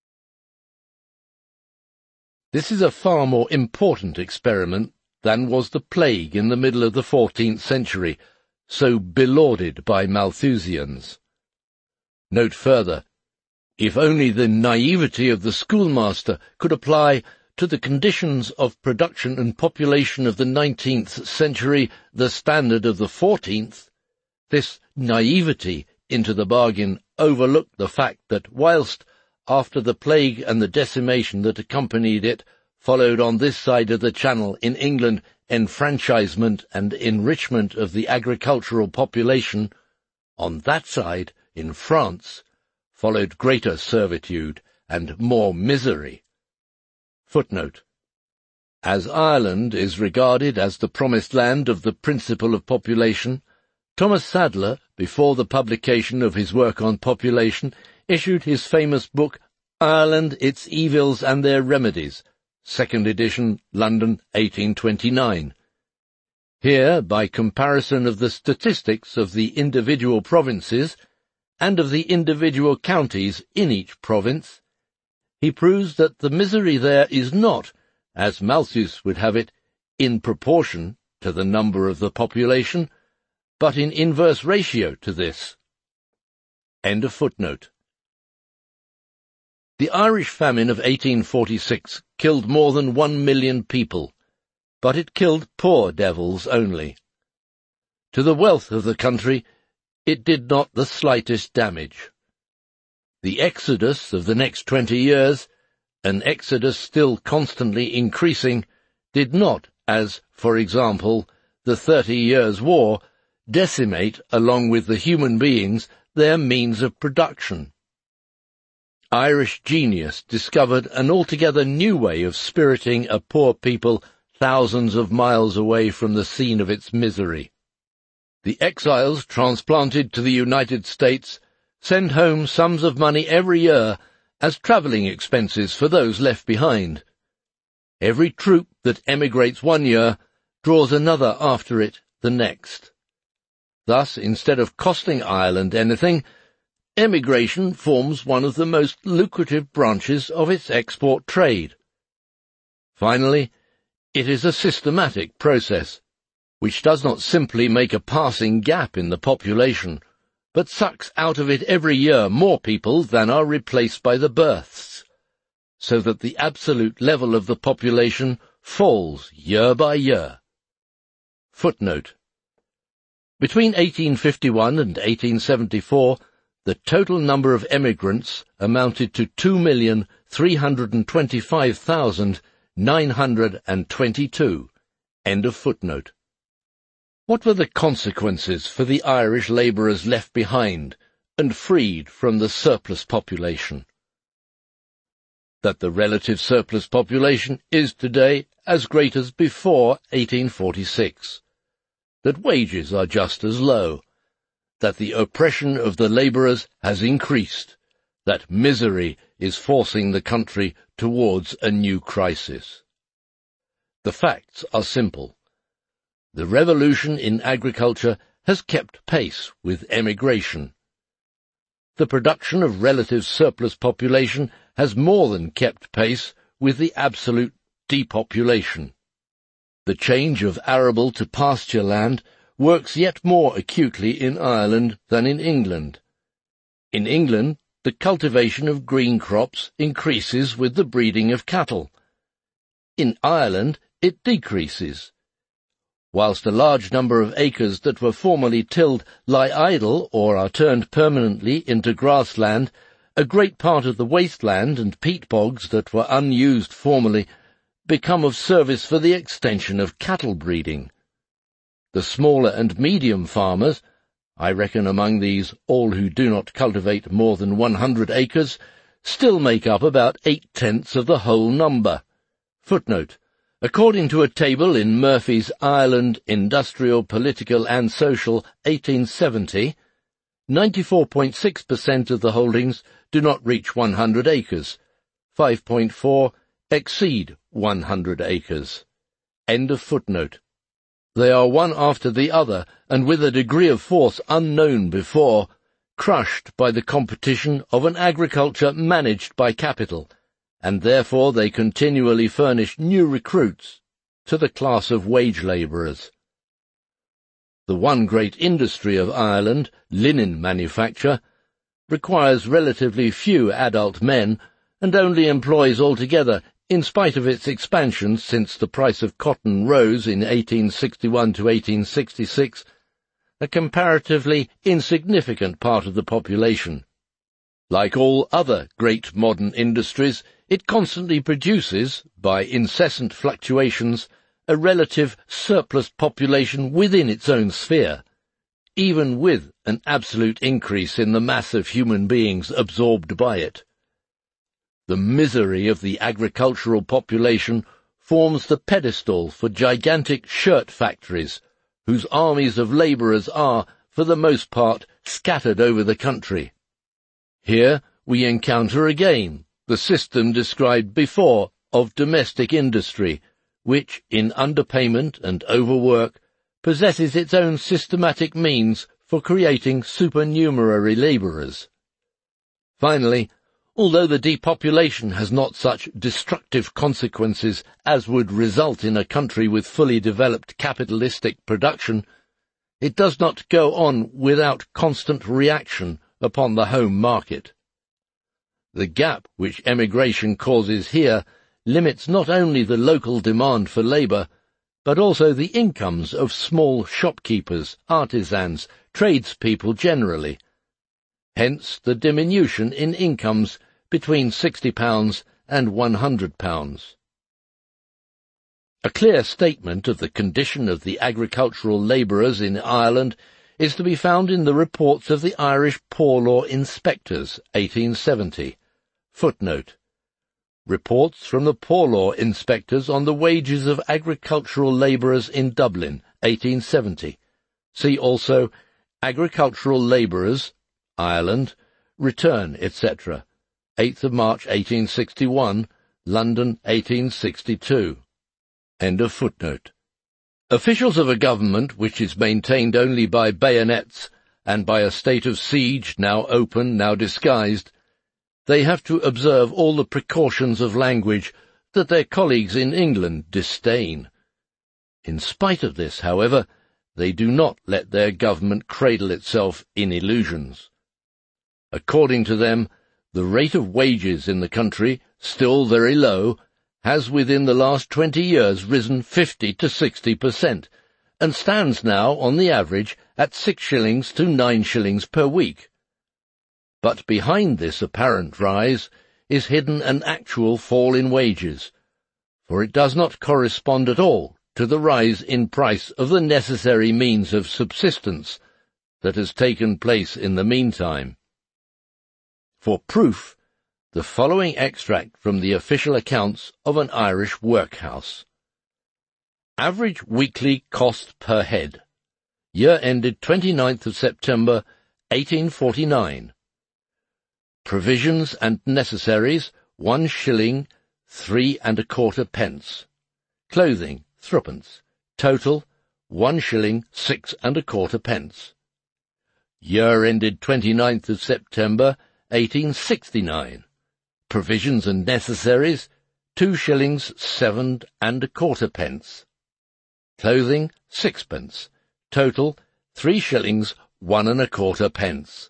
This is a far more important experiment than was the plague in the middle of the fourteenth century, so belauded by Malthusians. Note further, if only the naivety of the schoolmaster could apply to the conditions of production and population of the nineteenth century the standard of the fourteenth, this naivety, into the bargain, overlooked the fact that whilst, after the plague and the decimation that accompanied it, followed on this side of the Channel in England enfranchisement and enrichment of the agricultural population, on that side, in France, followed greater servitude and more misery. Footnote. As Ireland is regarded as the promised land of the principle of population, Thomas Sadler, before the publication of his work on population, issued his famous book, Ireland, Its Evils and Their Remedies, second edition, London, eighteen twenty-nine. Here, by comparison of the statistics of the individual provinces, and of the individual counties in each province, he proves that the misery there is not, as Malthus would have it, in proportion to the number of the population, but in inverse ratio to this. End of footnote. The Irish famine of eighteen forty-six killed more than one million people, but it killed poor devils only. To the wealth of the country it did not the slightest damage. The exodus of the next twenty years, an exodus still constantly increasing, did not, as, for example, the Thirty Years' War, decimate, along with the human beings, their means of production. Irish genius discovered an altogether new way of spiriting a poor people thousands of miles away from the scene of its misery. The exiles transplanted to the United States send home sums of money every year as travelling expenses for those left behind. Every troop that emigrates one year draws another after it the next. Thus, instead of costing Ireland anything, emigration forms one of the most lucrative branches of its export trade. Finally, it is a systematic process, which does not simply make a passing gap in the population, but sucks out of it every year more people than are replaced by the births, so that the absolute level of the population falls year by year. Footnote. Between eighteen fifty-one and eighteen seventy-four, the total number of emigrants amounted to two million three hundred twenty-five thousand nine hundred twenty-two. End of footnote. What were the consequences for the Irish labourers left behind and freed from the surplus population? That the relative surplus population is today as great as before eighteen forty-six. That wages are just as low. That the oppression of the labourers has increased. That misery is forcing the country towards a new crisis. The facts are simple. The revolution in agriculture has kept pace with emigration. The production of relative surplus population has more than kept pace with the absolute depopulation. The change of arable to pasture land works yet more acutely in Ireland than in England. In England, the cultivation of green crops increases with the breeding of cattle. In Ireland, it decreases. Whilst a large number of acres that were formerly tilled lie idle or are turned permanently into grassland, a great part of the wasteland and peat bogs that were unused formerly become of service for the extension of cattle breeding. The smaller and medium farmers, I reckon among these all who do not cultivate more than one hundred acres, still make up about eight-tenths of the whole number. Footnote. According to a table in Murphy's Ireland Industrial, Political and Social eighteen seventy, ninety-four point six percent of the holdings do not reach one hundred acres, five point four exceed one hundred acres. End of footnote. They are one after the other, and with a degree of force unknown before, crushed by the competition of an agriculture managed by capital, and therefore they continually furnish new recruits to the class of wage labourers. The one great industry of Ireland, linen manufacture, requires relatively few adult men, and only employs altogether, in spite of its expansion since the price of cotton rose in eighteen sixty-one to eighteen sixty-six, a comparatively insignificant part of the population. Like all other great modern industries, it constantly produces, by incessant fluctuations, a relative surplus population within its own sphere, even with an absolute increase in the mass of human beings absorbed by it. The misery of the agricultural population forms the pedestal for gigantic shirt factories, whose armies of labourers are, for the most part, scattered over the country. Here we encounter again the system described before of domestic industry, which, in underpayment and overwork, possesses its own systematic means for creating supernumerary labourers. Finally, although the depopulation has not such destructive consequences as would result in a country with fully developed capitalistic production, it does not go on without constant reaction upon the home market. The gap which emigration causes here limits not only the local demand for labour, but also the incomes of small shopkeepers, artisans, tradespeople generally. Hence the diminution in incomes between sixty pounds and one hundred pounds. A clear statement of the condition of the agricultural labourers in Ireland is to be found in the reports of the Irish Poor Law Inspectors, eighteen seventy. Footnote: Reports from the Poor Law Inspectors on the wages of agricultural labourers in Dublin, eighteen seventy. See also Agricultural Labourers, Ireland, Return, et cetera. eighth of March eighteen sixty-one, London, eighteen sixty-two. End of footnote. Officials of a government which is maintained only by bayonets and by a state of siege, now open, now disguised, they have to observe all the precautions of language that their colleagues in England disdain. In spite of this, however, they do not let their government cradle itself in illusions. According to them, the rate of wages in the country, still very low, has within the last twenty years risen fifty to sixty percent, and stands now, on the average, at six shillings to nine shillings per week. But behind this apparent rise is hidden an actual fall in wages, for it does not correspond at all to the rise in price of the necessary means of subsistence that has taken place in the meantime. For proof, the following extract from the official accounts of an Irish workhouse. Average weekly cost per head. Year ended twenty-ninth of September, eighteen forty-nine. Provisions and necessaries, one shilling, three and a quarter pence. Clothing, threepence. Total, one shilling, six and a quarter pence. Year ended twenty-ninth of September, eighteen sixty-nine. Provisions and necessaries, two shillings, seven and a quarter pence. Clothing, sixpence. Total, three shillings, one and a quarter pence.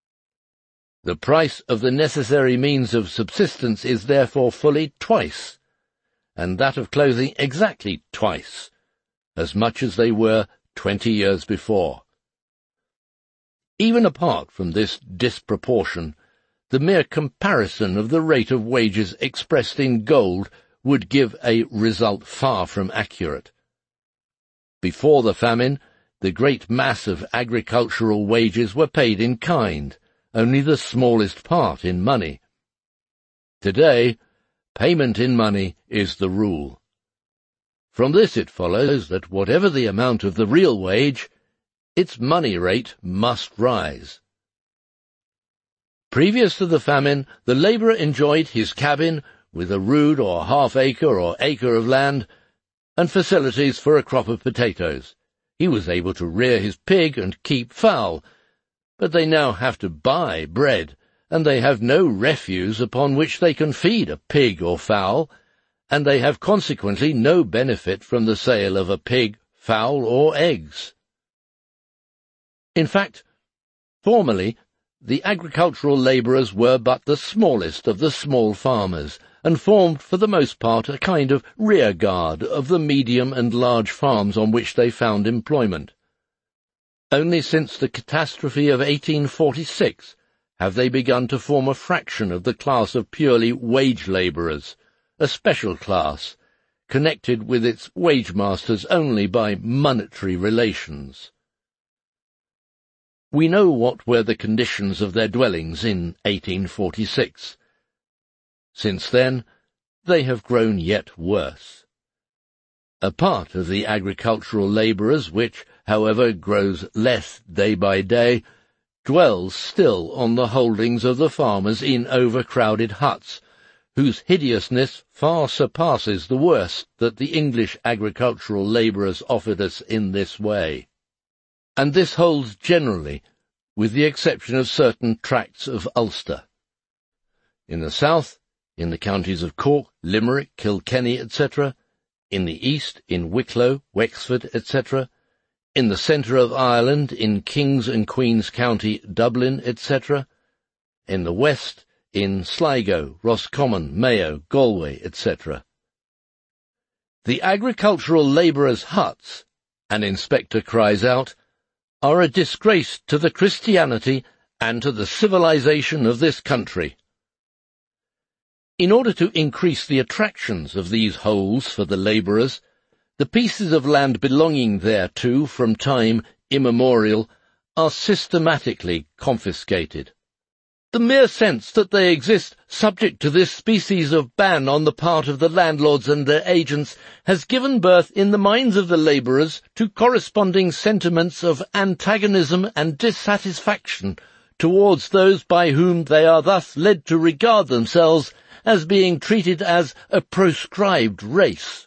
The price of the necessary means of subsistence is therefore fully twice, and that of clothing exactly twice, as much as they were twenty years before. Even apart from this disproportion, the mere comparison of the rate of wages expressed in gold would give a result far from accurate. Before the famine, the great mass of agricultural wages were paid in kind, only the smallest part in money. Today, payment in money is the rule. From this it follows that whatever the amount of the real wage, its money rate must rise. Previous to the famine, the labourer enjoyed his cabin with a rood or half-acre or acre of land and facilities for a crop of potatoes. He was able to rear his pig and keep fowl, but they now have to buy bread, and they have no refuse upon which they can feed a pig or fowl, and they have consequently no benefit from the sale of a pig, fowl, or eggs. In fact, formerly, the agricultural labourers were but the smallest of the small farmers, and formed for the most part a kind of rear-guard of the medium and large farms on which they found employment. Only since the catastrophe of eighteen forty-six have they begun to form a fraction of the class of purely wage labourers, a special class, connected with its wage-masters only by monetary relations. We know what were the conditions of their dwellings in eighteen forty-six. Since then, they have grown yet worse. A part of the agricultural labourers, which, however, grows less day by day, dwells still on the holdings of the farmers in overcrowded huts, whose hideousness far surpasses the worst that the English agricultural labourers offered us in this way. And this holds generally, with the exception of certain tracts of Ulster. In the south, in the counties of Cork, Limerick, Kilkenny, et cetera, in the east, in Wicklow, Wexford, et cetera, in the centre of Ireland, in King's and Queen's County, Dublin, et cetera, in the west, in Sligo, Roscommon, Mayo, Galway, et cetera. The agricultural labourers' huts, an inspector cries out, are a disgrace to the Christianity and to the civilization of this country. In order to increase the attractions of these holes for the labourers, The pieces of land belonging thereto from time immemorial are systematically confiscated. The mere sense that they exist subject to this species of ban on the part of the landlords and their agents has given birth in the minds of the labourers to corresponding sentiments of antagonism and dissatisfaction towards those by whom they are thus led to regard themselves as being treated as a proscribed race.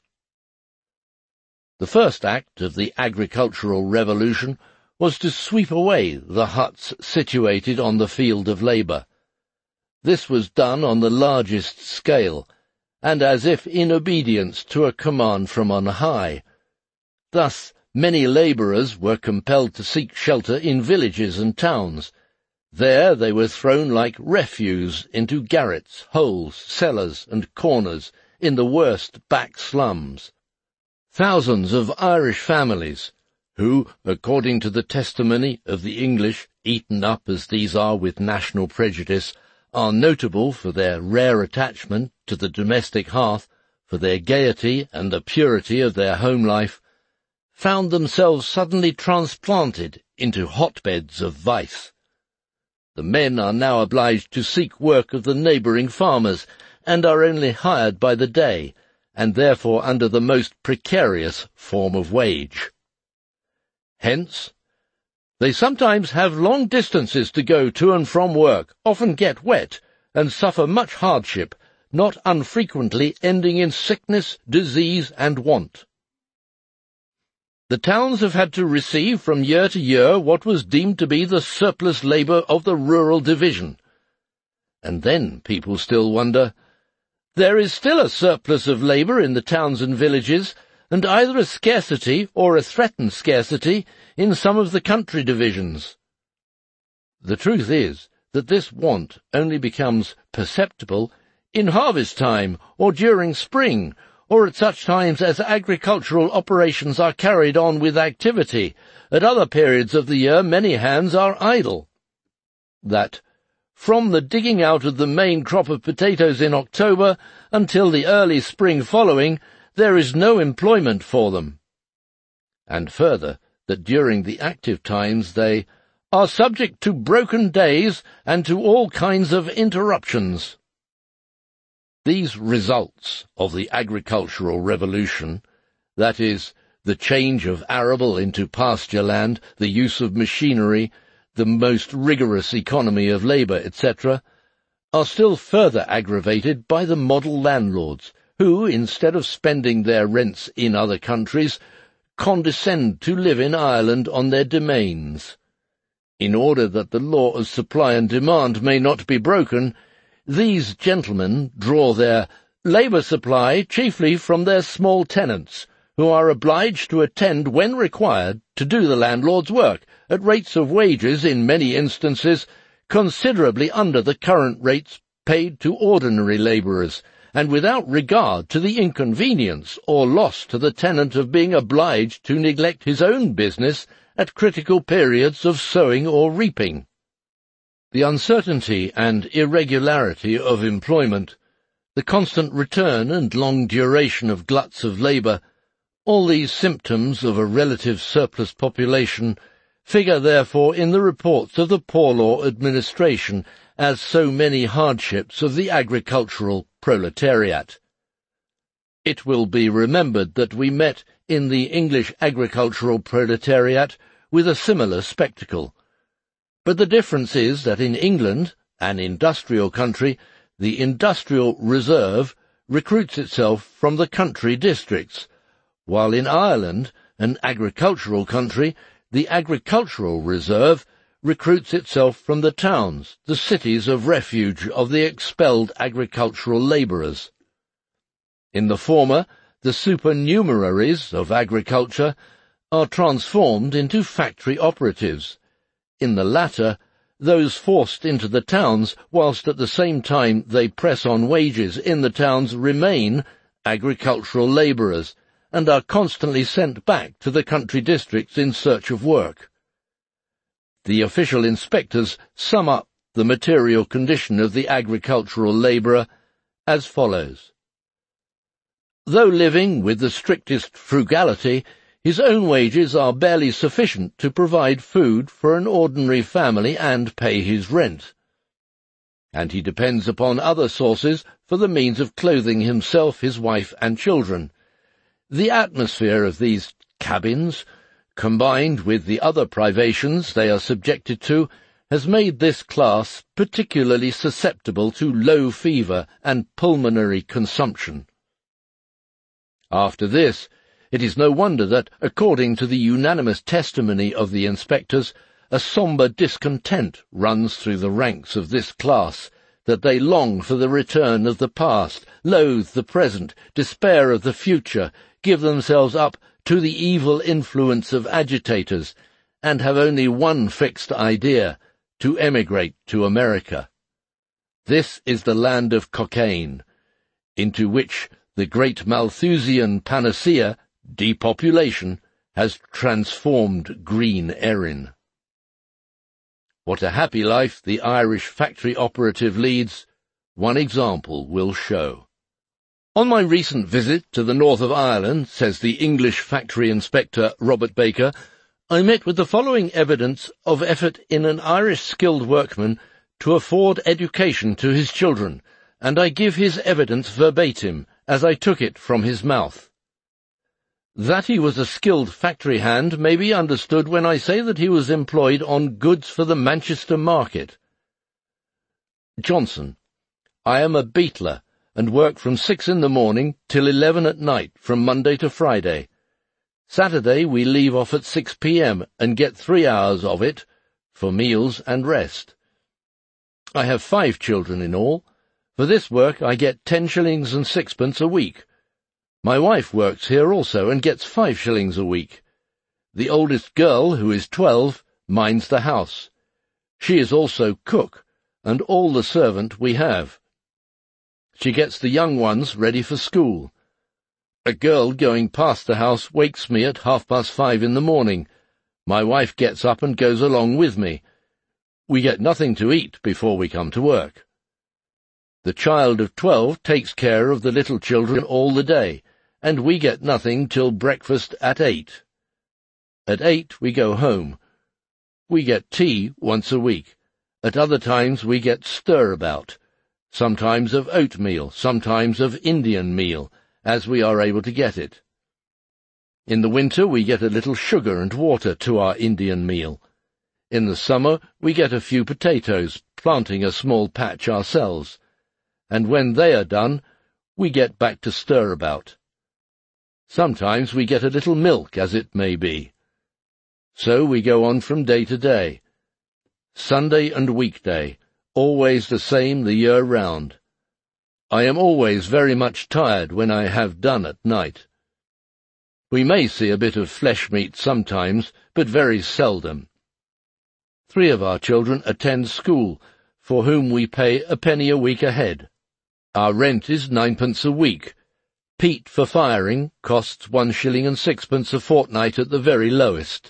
The first act of the agricultural revolution was to sweep away the huts situated on the field of labour. This was done on the largest scale, and as if in obedience to a command from on high. Thus many labourers were compelled to seek shelter in villages and towns. There they were thrown like refuse into garrets, holes, cellars, and corners in the worst back slums. Thousands of Irish families, who, according to the testimony of the English, eaten up as these are with national prejudice, are notable for their rare attachment to the domestic hearth, for their gaiety and the purity of their home life, found themselves suddenly transplanted into hotbeds of vice. The men are now obliged to seek work of the neighbouring farmers, and are only hired by the day, and therefore under the most precarious form of wage. Hence, they sometimes have long distances to go to and from work, often get wet, and suffer much hardship, not unfrequently ending in sickness, disease, and want. The towns have had to receive from year to year what was deemed to be the surplus labour of the rural division. And then people still wonder, there is still a surplus of labour in the towns and villages, and either a scarcity or a threatened scarcity in some of the country divisions. The truth is that this want only becomes perceptible in harvest time or during spring, or at such times as agricultural operations are carried on with activity. At other periods of the year many hands are idle. That from the digging out of the main crop of potatoes in October until the early spring following, there is no employment for them. And further, that during the active times they are subject to broken days and to all kinds of interruptions. These results of the agricultural revolution, that is, the change of arable into pasture land, the use of machinery, the most rigorous economy of labour, et cetera, are still further aggravated by the model landlords, who, instead of spending their rents in other countries, condescend to live in Ireland on their domains. In order that the law of supply and demand may not be broken, these gentlemen draw their labour supply chiefly from their small tenants, who are obliged to attend when required to do the landlord's work, at rates of wages, in many instances, considerably under the current rates paid to ordinary labourers, and without regard to the inconvenience or loss to the tenant of being obliged to neglect his own business at critical periods of sowing or reaping. The uncertainty and irregularity of employment, the constant return and long duration of gluts of labour, all these symptoms of a relative surplus population figure therefore in the reports of the Poor Law Administration as so many hardships of the agricultural proletariat. It will be remembered that we met in the English agricultural proletariat with a similar spectacle. But the difference is that in England, an industrial country, the industrial reserve recruits itself from the country districts, while in Ireland, an agricultural country, the agricultural reserve recruits itself from the towns, the cities of refuge of the expelled agricultural labourers. In the former, the supernumeraries of agriculture are transformed into factory operatives. In the latter, those forced into the towns, whilst at the same time they press on wages in the towns, remain agricultural labourers, and are constantly sent back to the country districts in search of work. The official inspectors sum up the material condition of the agricultural labourer as follows. Though living with the strictest frugality, his own wages are barely sufficient to provide food for an ordinary family and pay his rent. And he depends upon other sources for the means of clothing himself, his wife, and children. The atmosphere of these cabins, combined with the other privations they are subjected to, has made this class particularly susceptible to low fever and pulmonary consumption. After this, it is no wonder that, according to the unanimous testimony of the inspectors, a sombre discontent runs through the ranks of this class, that they long for the return of the past, loathe the present, despair of the future, give themselves up to the evil influence of agitators, and have only one fixed idea, to emigrate to America. This is the land of cocaine, into which the great Malthusian panacea, depopulation, has transformed Green Erin. What a happy life the Irish factory operative leads, one example will show. On my recent visit to the north of Ireland, says the English factory inspector Robert Baker, I met with the following evidence of effort in an Irish skilled workman to afford education to his children, and I give his evidence verbatim, as I took it from his mouth. That he was a skilled factory hand may be understood when I say that he was employed on goods for the Manchester market. Johnson, I am a beetler, and work from six in the morning till eleven at night, from Monday to Friday. Saturday we leave off at six p m and get three hours of it for meals and rest. I have five children in all. For this work I get ten shillings and sixpence a week. My wife works here also and gets five shillings a week. The oldest girl, who is twelve, minds the house. She is also cook, and all the servant we have. She gets the young ones ready for school. A girl going past the house wakes me at half-past five in the morning. My wife gets up and goes along with me. We get nothing to eat before we come to work. The child of twelve takes care of the little children all the day, and we get nothing till breakfast at eight. At eight we go home. We get tea once a week. At other times we get stirabout, sometimes of oatmeal, sometimes of Indian meal, as we are able to get it. In the winter we get a little sugar and water to our Indian meal. In the summer we get a few potatoes, planting a small patch ourselves, and when they are done, we get back to stirabout. Sometimes we get a little milk, as it may be. So we go on from day to day. Sunday and weekday, always the same the year round. I am always very much tired when I have done at night. We may see a bit of flesh meat sometimes, but very seldom. Three of our children attend school, for whom we pay a penny a week a head. Our rent is ninepence a week. Peat for firing costs one shilling and sixpence a fortnight at the very lowest.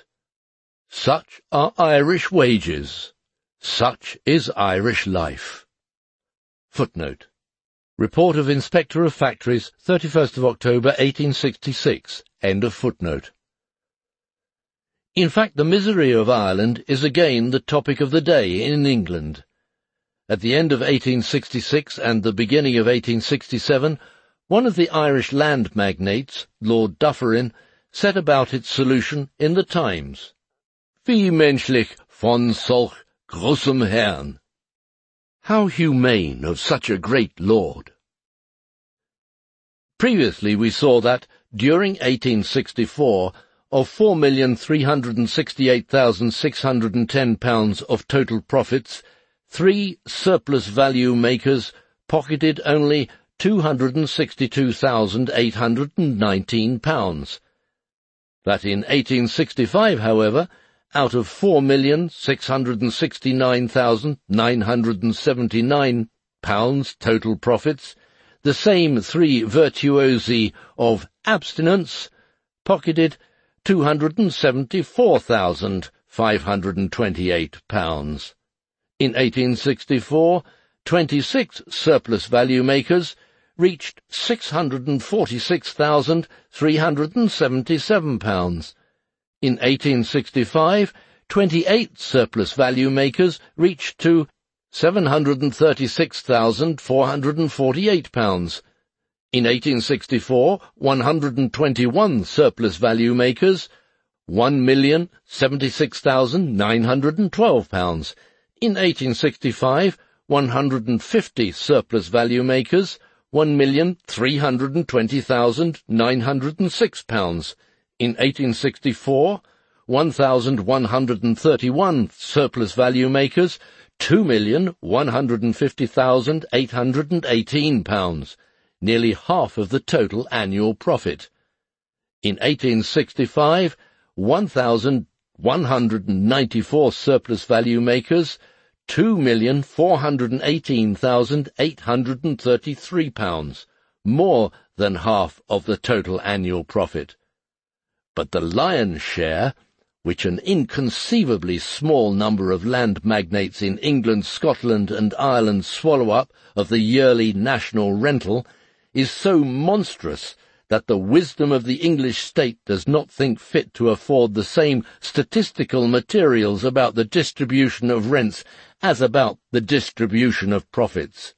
Such are Irish wages. Such is Irish life. Footnote. Report of Inspector of Factories, thirty-first of October, eighteen sixty-six. End of footnote. In fact, the misery of Ireland is again the topic of the day in England. At the end of eighteen sixty-six and the beginning of eighteen sixty-seven, one of the Irish land magnates, Lord Dufferin, set about its solution in the Times. Wie menschlich von solch großem Herrn. How humane of such a great lord. Previously we saw that, during eighteen sixty-four, of four million three hundred and sixty-eight thousand six hundred and ten pounds of total profits, three surplus value makers pocketed only two hundred and sixty-two thousand eight hundred and nineteen pounds. That in eighteen sixty-five, however, out of four million six hundred and sixty-nine thousand nine hundred and seventy-nine pounds total profits, the same three virtuosi of abstinence pocketed two hundred and seventy-four thousand five hundred and twenty-eight pounds. In eighteen sixty-four, twenty-six surplus value makers reached six hundred forty-six thousand three hundred seventy-seven pounds. In eighteen sixty-five, twenty-eight surplus value makers reached to seven hundred thirty-six thousand four hundred forty-eight pounds. In eighteen sixty-four, one hundred twenty-one surplus value makers, one million seventy-six thousand nine hundred twelve pounds. In eighteen sixty-five, one hundred fifty surplus value makers, one million three hundred twenty thousand nine hundred six pounds. In eighteen sixty-four, one thousand one hundred thirty-one surplus value makers, two million one hundred fifty thousand eight hundred eighteen pounds, nearly half of the total annual profit. In eighteen sixty-five, one thousand one hundred ninety-four surplus value makers, two million four hundred eighteen thousand eight hundred thirty-three pounds, more than half of the total annual profit. But the lion's share, which an inconceivably small number of land magnates in England, Scotland and Ireland swallow up of the yearly national rental, is so monstrous that the wisdom of the English state does not think fit to afford the same statistical materials about the distribution of rents as about the distribution of profits.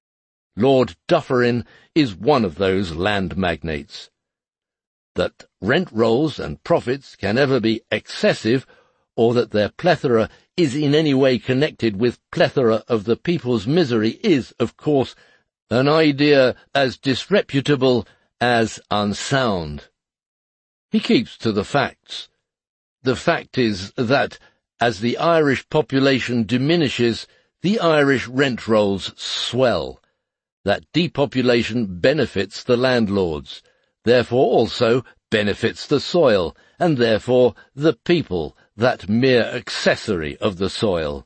Lord Dufferin is one of those land magnates. That rent rolls and profits can ever be excessive, or that their plethora is in any way connected with plethora of the people's misery is, of course, an idea as disreputable as unsound. He keeps to the facts. The fact is that, as the Irish population diminishes, the Irish rent rolls swell. That depopulation benefits the landlords, therefore also benefits the soil, and therefore the people, that mere accessory of the soil.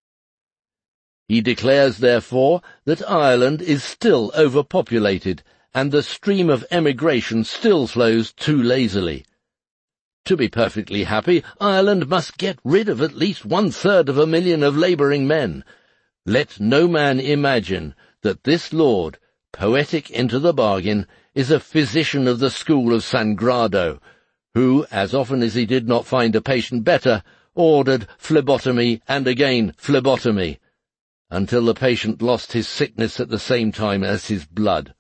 He declares, therefore, that Ireland is still overpopulated, and the stream of emigration still flows too lazily. To be perfectly happy, Ireland must get rid of at least one-third of a million of labouring men. Let no man imagine that this lord, poetic into the bargain, is a physician of the school of Sangrado, who, as often as he did not find a patient better, ordered phlebotomy and again phlebotomy, until the patient lost his sickness at the same time as his blood.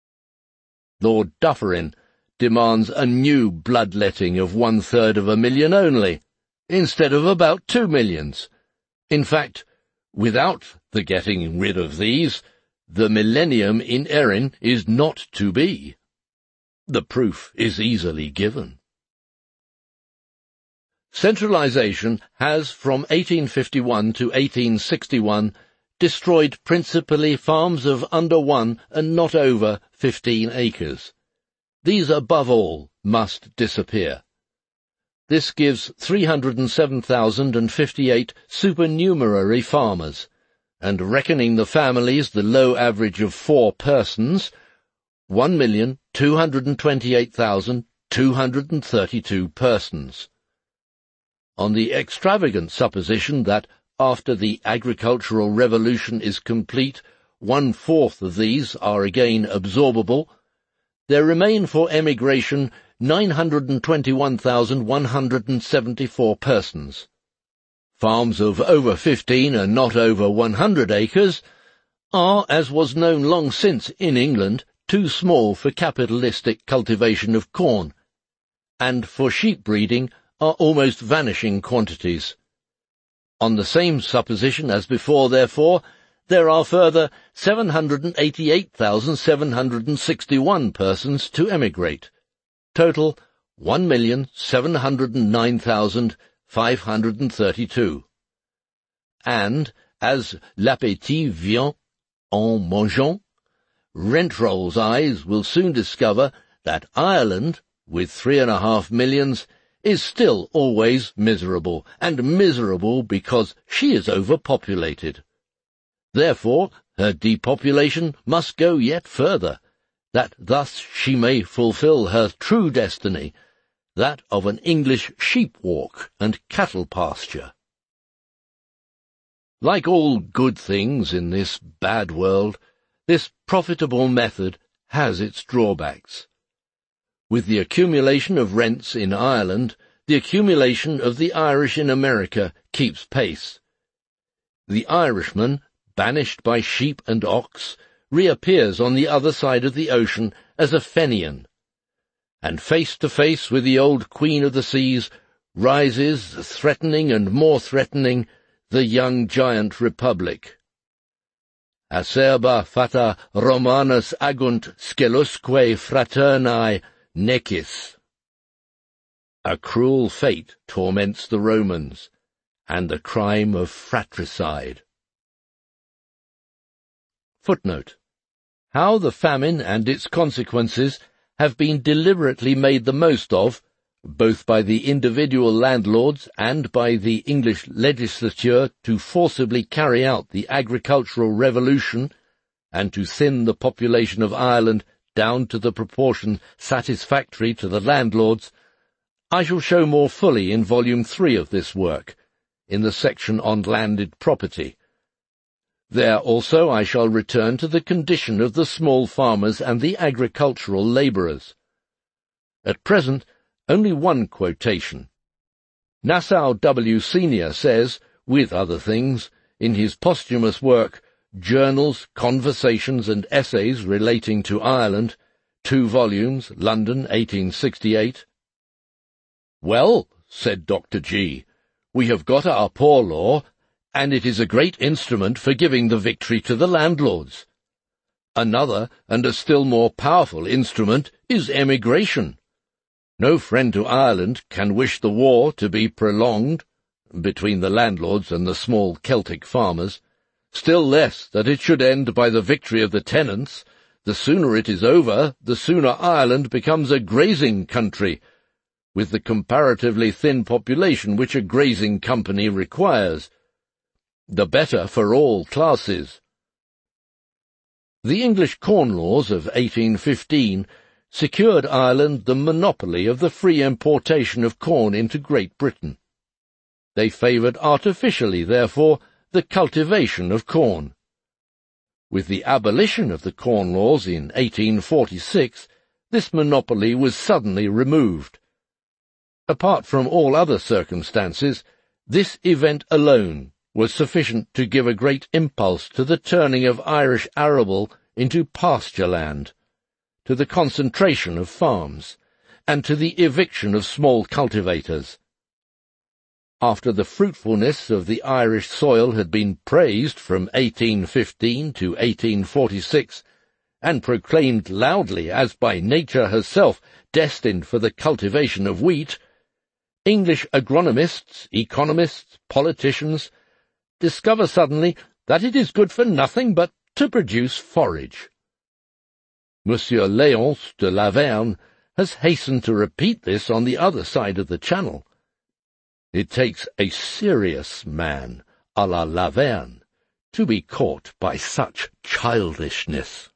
Lord Dufferin demands a new bloodletting of one-third of a million only, instead of about two millions. In fact, without the getting rid of these, the millennium in Erin is not to be. The proof is easily given. Centralization has, from eighteen fifty-one to eighteen sixty-one, destroyed principally farms of under one and not over fifteen acres. These, above all, must disappear. This gives three hundred seven thousand fifty-eight supernumerary farmers, and reckoning the families the low average of four persons, one million two hundred twenty-eight thousand two hundred thirty-two persons. On the extravagant supposition that, after the agricultural revolution is complete, one-fourth of these are again absorbable, there remain for emigration nine hundred twenty-one thousand one hundred seventy-four persons. Farms of over fifteen and not over one hundred acres are, as was known long since in England, too small for capitalistic cultivation of corn, and for sheep breeding are almost vanishing quantities. On the same supposition as before, therefore, there are further seven hundred eighty-eight thousand seven hundred sixty-one persons to emigrate. Total one million seven hundred nine thousand five hundred thirty-two. And, as l'appétit vient en mangeant, rent roll's eyes will soon discover that Ireland, with three and a half millions, is still always miserable, and miserable because she is overpopulated. Therefore, her depopulation must go yet further, that thus she may fulfil her true destiny, that of an English sheep-walk and cattle-pasture. Like all good things in this bad world, this profitable method has its drawbacks. With the accumulation of rents in Ireland, the accumulation of the Irish in America keeps pace. The Irishman, banished by sheep and ox, reappears on the other side of the ocean as a Fenian, and face to face with the old Queen of the Seas rises, threatening and more threatening, the young giant republic. Acerba fata Romanus agunt scelusque fraternae necis. A cruel fate torments the Romans, and the crime of fratricide. Footnote: How the famine and its consequences have been deliberately made the most of, both by the individual landlords and by the English legislature, to forcibly carry out the agricultural revolution, and to thin the population of Ireland down to the proportion satisfactory to the landlords, I shall show more fully in Volume three of this work, in the section on landed property. There also I shall return to the condition of the small farmers and the agricultural labourers. At present, only one quotation. Nassau W. Senior says, with other things, in his posthumous work, Journals, Conversations and Essays Relating to Ireland, two volumes, London, eighteen sixty-eight, "Well," said Doctor G., "we have got our poor law, and it is a great instrument for giving the victory to the landlords. Another, and a still more powerful instrument, is emigration. No friend to Ireland can wish the war to be prolonged between the landlords and the small Celtic farmers, still less that it should end by the victory of the tenants. The sooner it is over, the sooner Ireland becomes a grazing country, with the comparatively thin population which a grazing company requires. The better for all classes." The English Corn Laws of eighteen fifteen secured Ireland the monopoly of the free importation of corn into Great Britain. They favoured artificially, therefore, the cultivation of corn. With the abolition of the Corn Laws in eighteen forty-six, this monopoly was suddenly removed. Apart from all other circumstances, this event alone was sufficient to give a great impulse to the turning of Irish arable into pasture land, to the concentration of farms, and to the eviction of small cultivators. After the fruitfulness of the Irish soil had been praised from eighteen fifteen to eighteen forty-six, and proclaimed loudly as by nature herself destined for the cultivation of wheat, English agronomists, economists, politicians discover suddenly that it is good for nothing but to produce forage. Monsieur Léonce de Laverne has hastened to repeat this on the other side of the Channel. It takes a serious man, à la Laverne, to be caught by such childishness.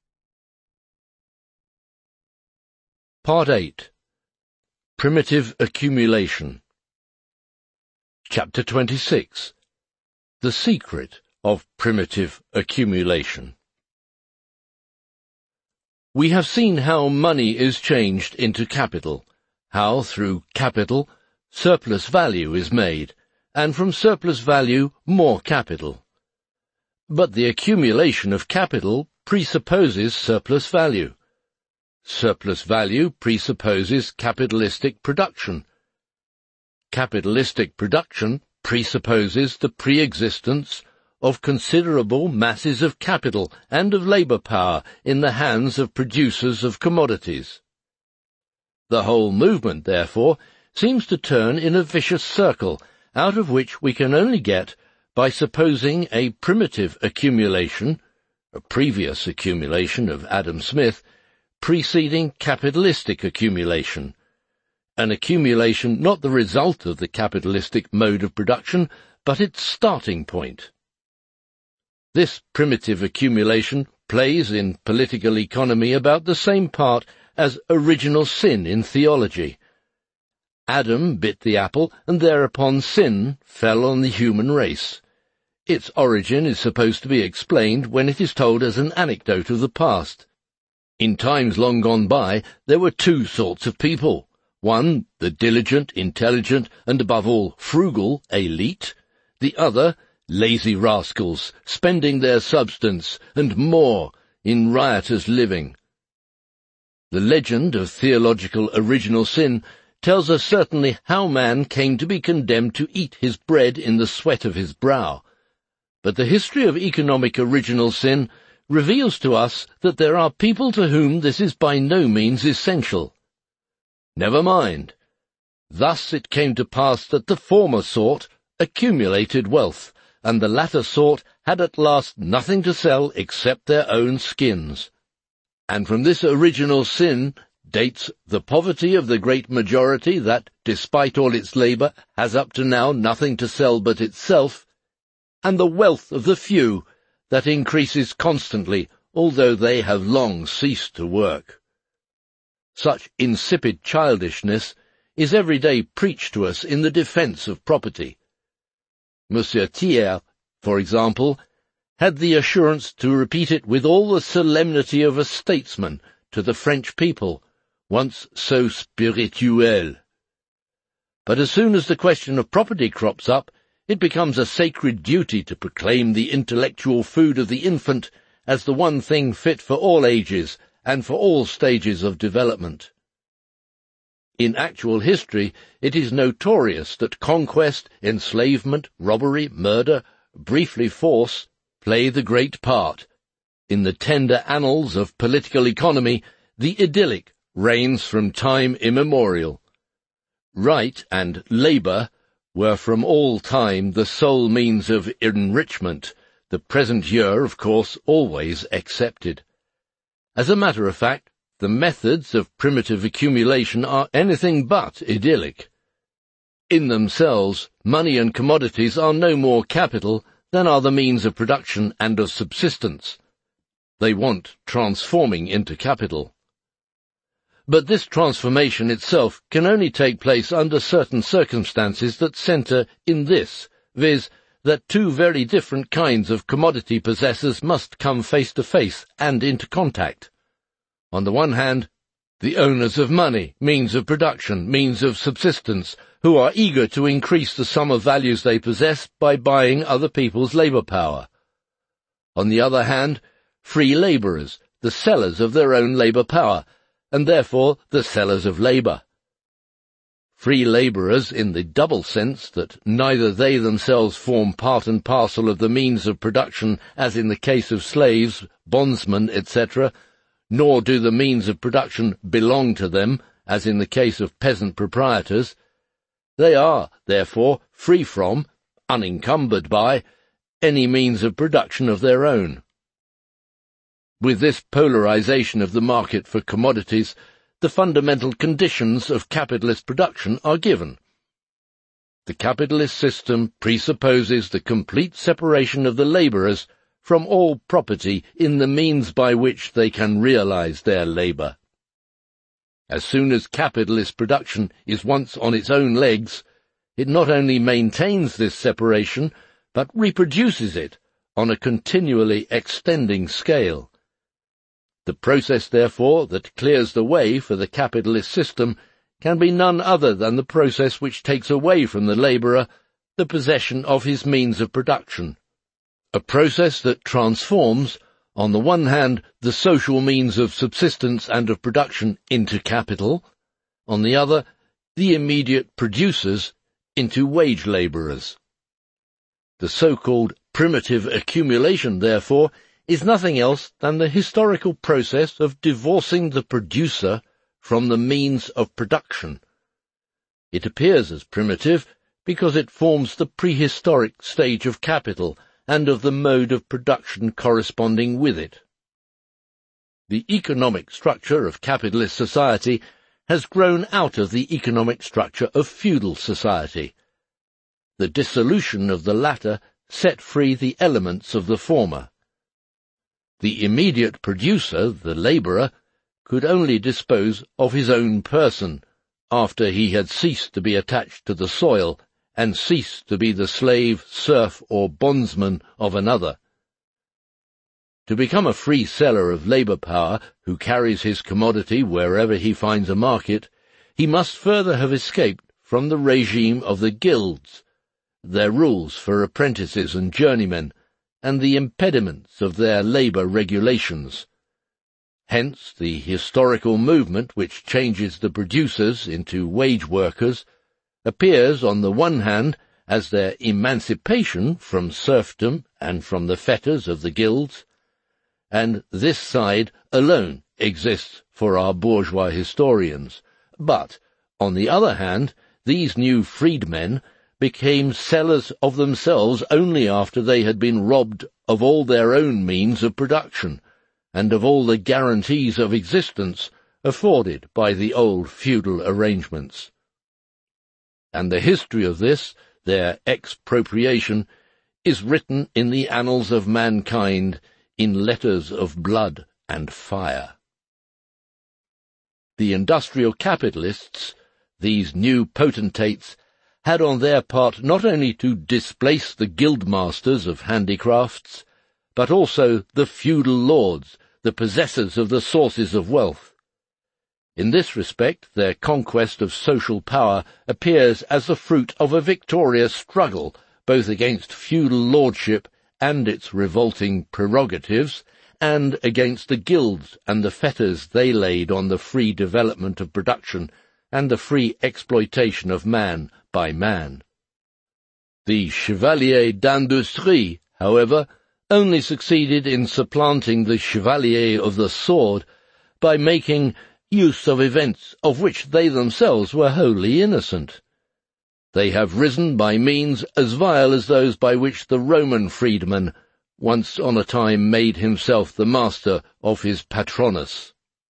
Part eight. Primitive Accumulation. Chapter twenty-six. The Secret of Primitive Accumulation. We have seen how money is changed into capital, how through capital surplus value is made, and from surplus value more capital. But the accumulation of capital presupposes surplus value. Surplus value presupposes capitalistic production. Capitalistic production presupposes the pre-existence of considerable masses of capital and of labour power in the hands of producers of commodities. The whole movement, therefore, seems to turn in a vicious circle, out of which we can only get by supposing a primitive accumulation, a previous accumulation of Adam Smith, preceding capitalistic accumulation, an accumulation not the result of the capitalistic mode of production, but its starting point. This primitive accumulation plays in political economy about the same part as original sin in theology. Adam bit the apple, and thereupon sin fell on the human race. Its origin is supposed to be explained when it is told as an anecdote of the past. In times long gone by, there were two sorts of people. One, the diligent, intelligent, and above all, frugal elite. The other, lazy rascals, spending their substance, and more, in riotous living. The legend of theological original sin tells us certainly how man came to be condemned to eat his bread in the sweat of his brow. But the history of economic original sin reveals to us that there are people to whom this is by no means essential. Never mind. Thus it came to pass that the former sort accumulated wealth, and the latter sort had at last nothing to sell except their own skins. And from this original sin dates the poverty of the great majority that, despite all its labour, has up to now nothing to sell but itself, and the wealth of the few that increases constantly, although they have long ceased to work. Such insipid childishness is every day preached to us in the defence of property. Monsieur Thiers, for example, had the assurance to repeat it with all the solemnity of a statesman to the French people, once so spirituel. But as soon as the question of property crops up, it becomes a sacred duty to proclaim the intellectual food of the infant as the one thing fit for all ages and for all stages of development. In actual history, it is notorious that conquest, enslavement, robbery, murder, briefly force, play the great part. In the tender annals of political economy, the idyllic reigns from time immemorial. Right and labour were from all time the sole means of enrichment, the present year, of course, always excepted. As a matter of fact, the methods of primitive accumulation are anything but idyllic. In themselves, money and commodities are no more capital than are the means of production and of subsistence. They want transforming into capital. But this transformation itself can only take place under certain circumstances that centre in this, viz., that two very different kinds of commodity possessors must come face to face and into contact. On the one hand, the owners of money, means of production, means of subsistence, who are eager to increase the sum of values they possess by buying other people's labour power. On the other hand, free labourers, the sellers of their own labour power, and therefore the sellers of labour. Free labourers in the double sense that neither they themselves form part and parcel of the means of production as in the case of slaves, bondsmen, et cetera, nor do the means of production belong to them as in the case of peasant proprietors. They are, therefore, free from, unencumbered by, any means of production of their own. With this polarization of the market for commodities, the fundamental conditions of capitalist production are given. The capitalist system presupposes the complete separation of the labourers from all property in the means by which they can realize their labour. As soon as capitalist production is once on its own legs, it not only maintains this separation, but reproduces it on a continually extending scale. The process, therefore, that clears the way for the capitalist system can be none other than the process which takes away from the labourer the possession of his means of production, a process that transforms, on the one hand, the social means of subsistence and of production into capital, on the other, the immediate producers into wage labourers. The so-called primitive accumulation, therefore, is nothing else than the historical process of divorcing the producer from the means of production. It appears as primitive because it forms the prehistoric stage of capital and of the mode of production corresponding with it. The economic structure of capitalist society has grown out of the economic structure of feudal society. The dissolution of the latter set free the elements of the former. The immediate producer, the labourer, could only dispose of his own person, after he had ceased to be attached to the soil, and ceased to be the slave, serf, or bondsman of another. To become a free seller of labour power who carries his commodity wherever he finds a market, he must further have escaped from the regime of the guilds, their rules for apprentices and journeymen, and the impediments of their labour regulations. Hence the historical movement which changes the producers into wage workers appears on the one hand as their emancipation from serfdom and from the fetters of the guilds, and this side alone exists for our bourgeois historians. But, on the other hand, these new freedmen became sellers of themselves only after they had been robbed of all their own means of production, and of all the guarantees of existence afforded by the old feudal arrangements. And the history of this, their expropriation, is written in the annals of mankind in letters of blood and fire. The industrial capitalists, these new potentates, had on their part not only to displace the guildmasters of handicrafts, but also the feudal lords, the possessors of the sources of wealth. In this respect, their conquest of social power appears as the fruit of a victorious struggle, both against feudal lordship and its revolting prerogatives, and against the guilds and the fetters they laid on the free development of production and the free exploitation of man by man. The Chevalier d'Industrie, however, only succeeded in supplanting the Chevalier of the Sword by making use of events of which they themselves were wholly innocent. They have risen by means as vile as those by which the Roman freedman once on a time made himself the master of his patronus.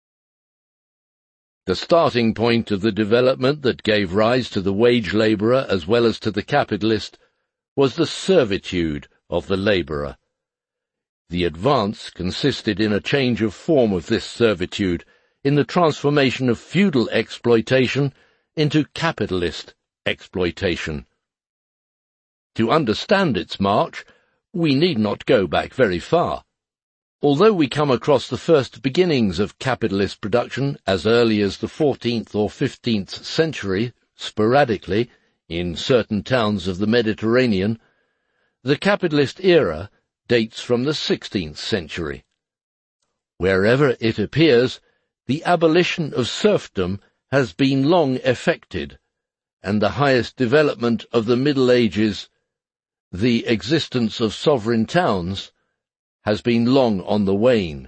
The starting point of the development that gave rise to the wage labourer as well as to the capitalist was the servitude of the labourer. The advance consisted in a change of form of this servitude, in the transformation of feudal exploitation into capitalist exploitation. To understand its march, we need not go back very far. Although we come across the first beginnings of capitalist production as early as the fourteenth or fifteenth century, sporadically, in certain towns of the Mediterranean, the capitalist era dates from the sixteenth century. Wherever it appears, the abolition of serfdom has been long effected, and the highest development of the Middle Ages, the existence of sovereign towns, has been long on the wane.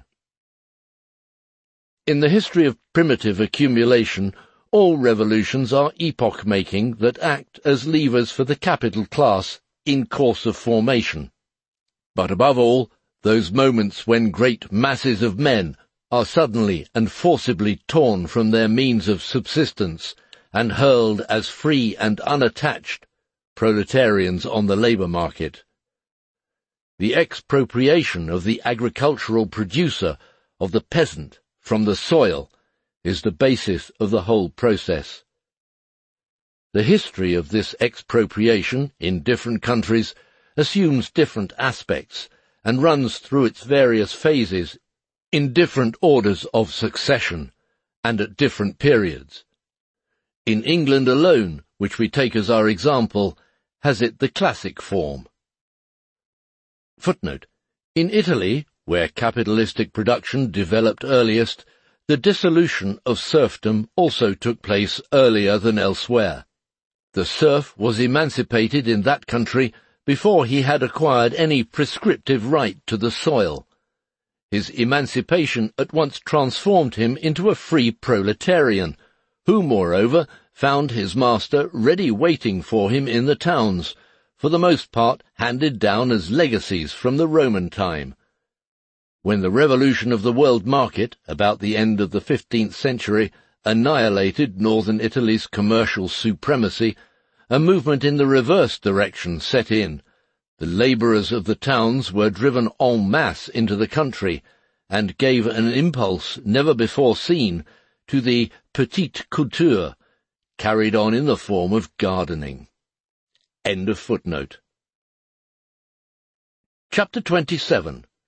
In the history of primitive accumulation, all revolutions are epoch-making that act as levers for the capital class in course of formation. But above all, those moments when great masses of men are suddenly and forcibly torn from their means of subsistence and hurled as free and unattached proletarians on the labour market. The expropriation of the agricultural producer, of the peasant, from the soil, is the basis of the whole process. The history of this expropriation in different countries assumes different aspects and runs through its various phases in different orders of succession and at different periods. In England alone, which we take as our example, has it the classic form. Footnote: in Italy, where capitalistic production developed earliest, the dissolution of serfdom also took place earlier than elsewhere. The serf was emancipated in that country before he had acquired any prescriptive right to the soil. His emancipation at once transformed him into a free proletarian, who, moreover, found his master ready waiting for him in the towns, for the most part handed down as legacies from the Roman time. When the revolution of the world market, about the end of the fifteenth century, annihilated northern Italy's commercial supremacy, a movement in the reverse direction set in. The labourers of the towns were driven en masse into the country, and gave an impulse never before seen to the petite couture, carried on in the form of gardening. End of footnote. Chapter twenty-seven.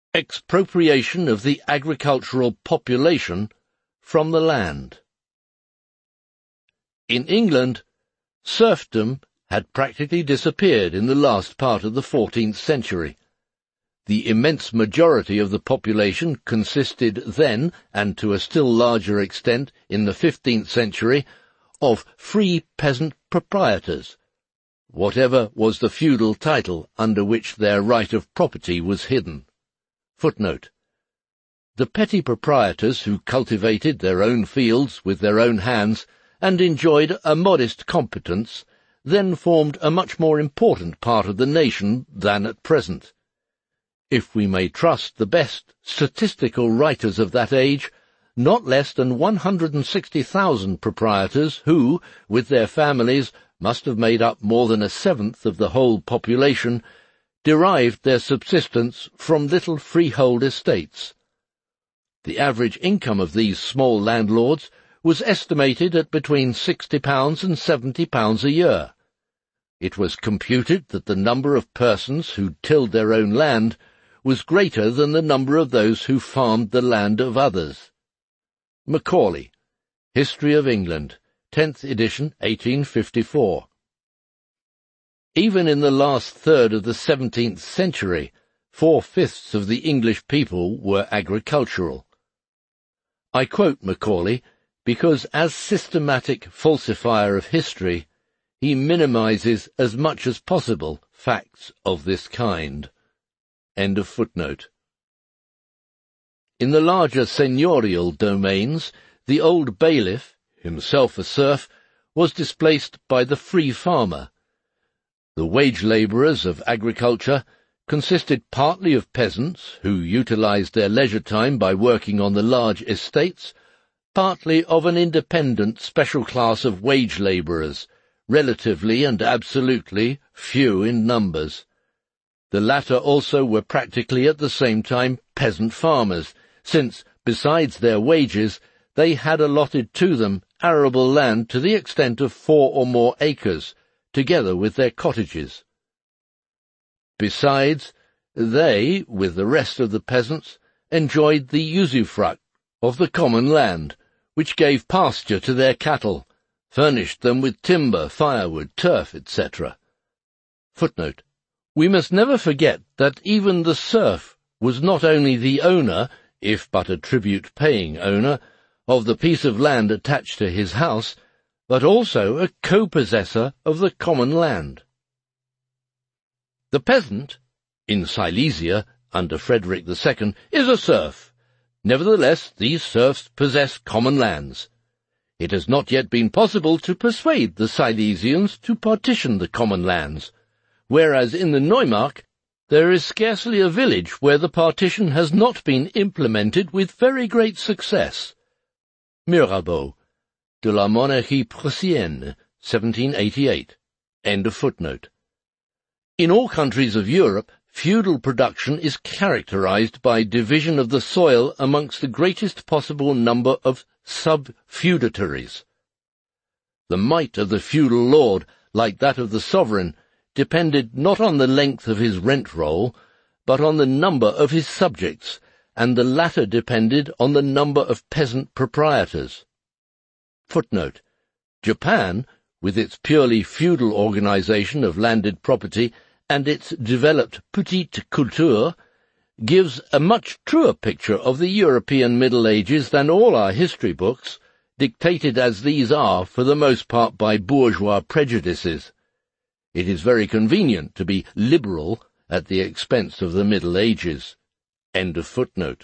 Expropriation of the agricultural population from the land. In England, serfdom had practically disappeared in the last part of the fourteenth century. The immense majority of the population consisted then, and to a still larger extent in the fifteenth century, of free peasant proprietors, whatever was the feudal title under which their right of property was hidden. Footnote. The petty proprietors who cultivated their own fields with their own hands and enjoyed a modest competence then formed a much more important part of the nation than at present. If we may trust the best statistical writers of that age, not less than one hundred sixty thousand proprietors who, with their families, must have made up more than a seventh of the whole population, derived their subsistence from little freehold estates. The average income of these small landlords was estimated at between sixty pounds and seventy pounds a year. It was computed that the number of persons who tilled their own land was greater than the number of those who farmed the land of others. Macaulay, History of England, tenth edition, eighteen fifty-four. Even in the last third of the seventeenth century, four-fifths of the English people were agricultural. I quote Macaulay because, as systematic falsifier of history, he minimizes as much as possible facts of this kind. End of footnote. In the larger seigneurial domains, the old bailiff, himself a serf, was displaced by the free farmer. The wage labourers of agriculture consisted partly of peasants who utilized their leisure time by working on the large estates, partly of an independent special class of wage labourers, relatively and absolutely few in numbers. The latter also were practically at the same time peasant farmers, since, besides their wages, they had allotted to them arable land to the extent of four or more acres, together with their cottages. Besides, they, with the rest of the peasants, enjoyed the usufruct of the common land, which gave pasture to their cattle, furnished them with timber, firewood, turf, et cetera. Footnote. We must never forget that even the serf was not only the owner, if but a tribute-paying owner, of the piece of land attached to his house, but also a co-possessor of the common land. The peasant, in Silesia, under Frederick the Second, is a serf. Nevertheless, these serfs possess common lands. It has not yet been possible to persuade the Silesians to partition the common lands, whereas in the Neumark there is scarcely a village where the partition has not been implemented with very great success. Mirabeau, De la Monarchie Prussienne, seventeen eighty-eight. End of footnote. In all countries of Europe, feudal production is characterized by division of the soil amongst the greatest possible number of sub-feudatories. The might of the feudal lord, like that of the sovereign, depended not on the length of his rent roll, but on the number of his subjects, and the latter depended on the number of peasant proprietors. Footnote. Japan, with its purely feudal organization of landed property and its developed petite culture, gives a much truer picture of the European Middle Ages than all our history books, dictated as these are for the most part by bourgeois prejudices. It is very convenient to be liberal at the expense of the Middle Ages. End of footnote.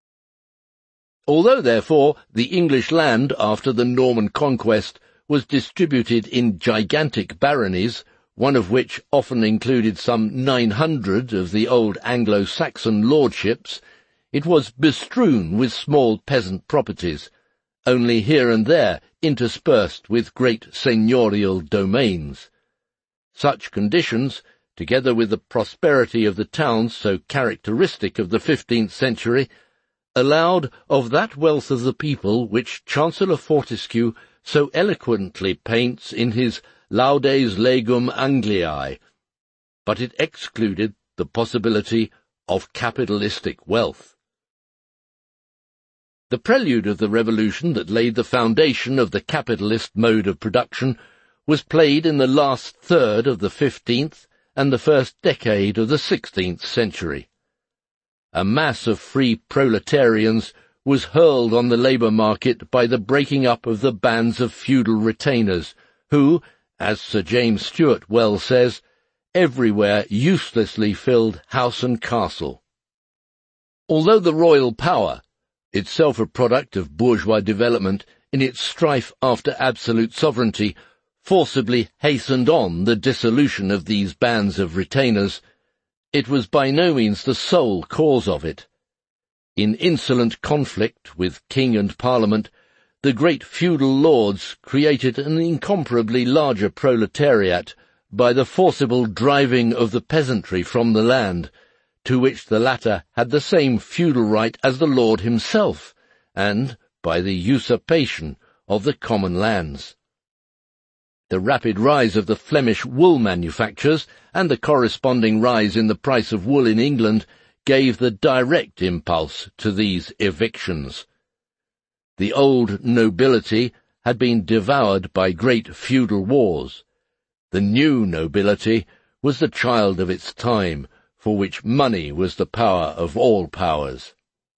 Although, therefore, the English land after the Norman conquest was distributed in gigantic baronies, one of which often included some nine hundred of the old Anglo-Saxon lordships, it was bestrewn with small peasant properties, only here and there interspersed with great seigneurial domains. Such conditions, together with the prosperity of the towns so characteristic of the fifteenth century, allowed of that wealth of the people which Chancellor Fortescue so eloquently paints in his Laudes Legum Angliae, but it excluded the possibility of capitalistic wealth. The prelude of the revolution that laid the foundation of the capitalist mode of production was played in the last third of the fifteenth and the first decade of the sixteenth century. A mass of free proletarians was hurled on the labour market by the breaking up of the bands of feudal retainers, who, as Sir James Stewart well says, everywhere uselessly filled house and castle. Although the royal power, itself a product of bourgeois development, in its strife after absolute sovereignty, forcibly hastened on the dissolution of these bands of retainers, it was by no means the sole cause of it. In insolent conflict with king and parliament, the great feudal lords created an incomparably larger proletariat by the forcible driving of the peasantry from the land, to which the latter had the same feudal right as the lord himself, and by the usurpation of the common lands. The rapid rise of the Flemish wool manufactures and the corresponding rise in the price of wool in England gave the direct impulse to these evictions. The old nobility had been devoured by great feudal wars. The new nobility was the child of its time, for which money was the power of all powers.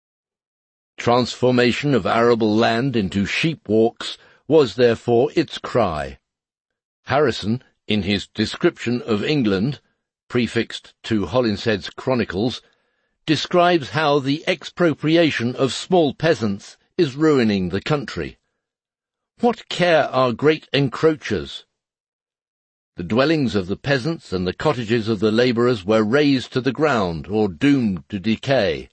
Transformation of arable land into sheep walks was therefore its cry. Harrison, in his description of England, prefixed to Holinshed's Chronicles, describes how the expropriation of small peasants is ruining the country. What care are great encroachers? The dwellings of the peasants and the cottages of the labourers were razed to the ground or doomed to decay.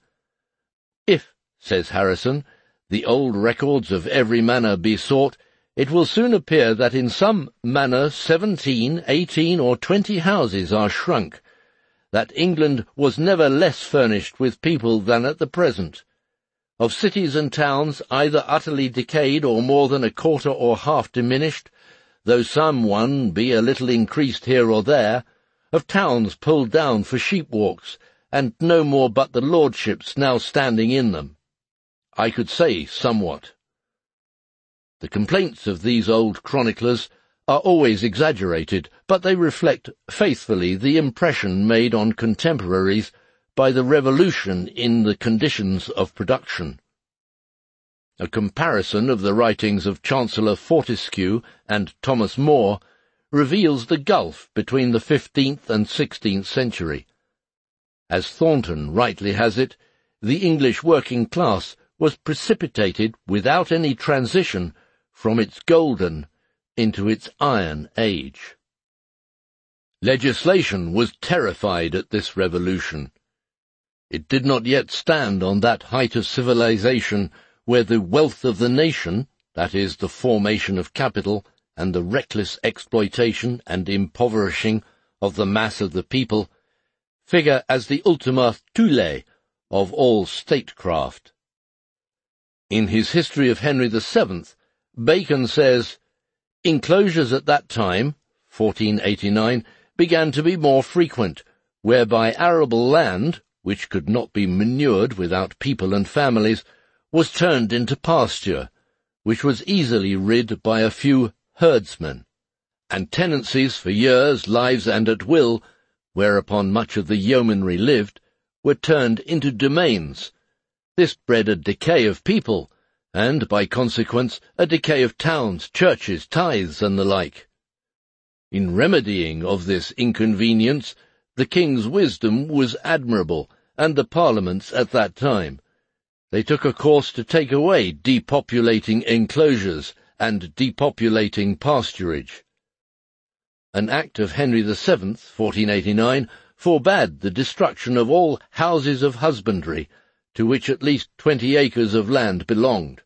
If, says Harrison, the old records of every manor be sought, it will soon appear that in some manor seventeen, eighteen, or twenty houses are shrunk, that England was never less furnished with people than at the present. Of cities and towns either utterly decayed or more than a quarter or half diminished, though some one be a little increased here or there, of towns pulled down for sheep-walks, and no more but the lordships now standing in them. I could say somewhat. The complaints of these old chroniclers are always exaggerated, but they reflect faithfully the impression made on contemporaries by the revolution in the conditions of production. A comparison of the writings of Chancellor Fortescue and Thomas More reveals the gulf between the fifteenth and sixteenth century. As Thornton rightly has it, the English working class was precipitated without any transition from its golden into its iron age. Legislation was terrified at this revolution. It did not yet stand on that height of civilization where the wealth of the nation, that is, the formation of capital, and the reckless exploitation and impoverishing of the mass of the people, figure as the ultima thule of all statecraft. In his History of Henry the Seventh, Bacon says, "Enclosures at that time, fourteen eighty-nine, began to be more frequent, whereby arable land, which could not be manured without people and families, was turned into pasture, which was easily rid by a few herdsmen, and tenancies for years, lives, and at will, whereupon much of the yeomanry lived, were turned into domains. This bred a decay of people, and, by consequence, a decay of towns, churches, tithes, and the like. In remedying of this inconvenience, the king's wisdom was admirable, and the parliaments at that time. They took a course to take away depopulating enclosures and depopulating pasturage. An act of Henry the Seventh, fourteen eighty-nine, forbade the destruction of all houses of husbandry, to which at least twenty acres of land belonged.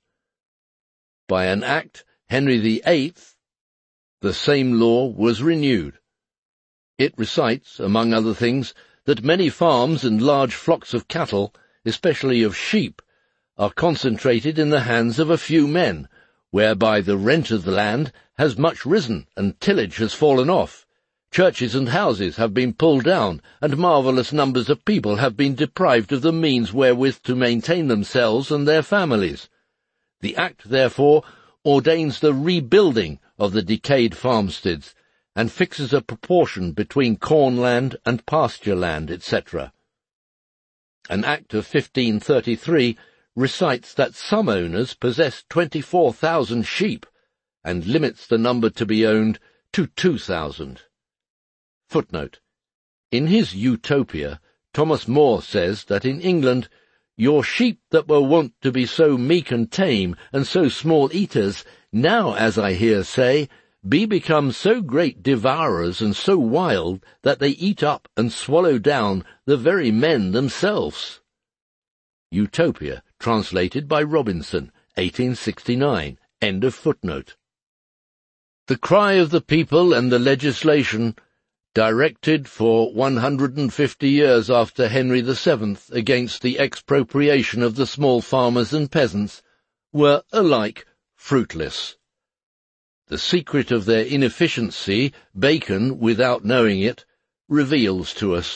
By an act, Henry the Eighth, the same law was renewed. It recites, among other things, that many farms and large flocks of cattle, especially of sheep, are concentrated in the hands of a few men, whereby the rent of the land has much risen and tillage has fallen off, Churches and houses have been pulled down, and marvellous numbers of people have been deprived of the means wherewith to maintain themselves and their families. The Act, therefore, ordains the rebuilding of the decayed farmsteads, and fixes a proportion between corn land and pasture land, et cetera. An Act of fifteen thirty-three recites that some owners possess twenty-four thousand sheep, and limits the number to be owned to two thousand. Footnote. In his Utopia, Thomas More says that in England, your sheep that were wont to be so meek and tame, and so small eaters, now, as I hear say, be become so great devourers and so wild, that they eat up and swallow down the very men themselves. Utopia, translated by Robinson, eighteen sixty-nine. End of footnote. The cry of the people and the legislation, directed for one hundred and fifty years after Henry the Seventh against the expropriation of the small farmers and peasants, were alike fruitless. The secret of their inefficiency Bacon, without knowing it, reveals to us.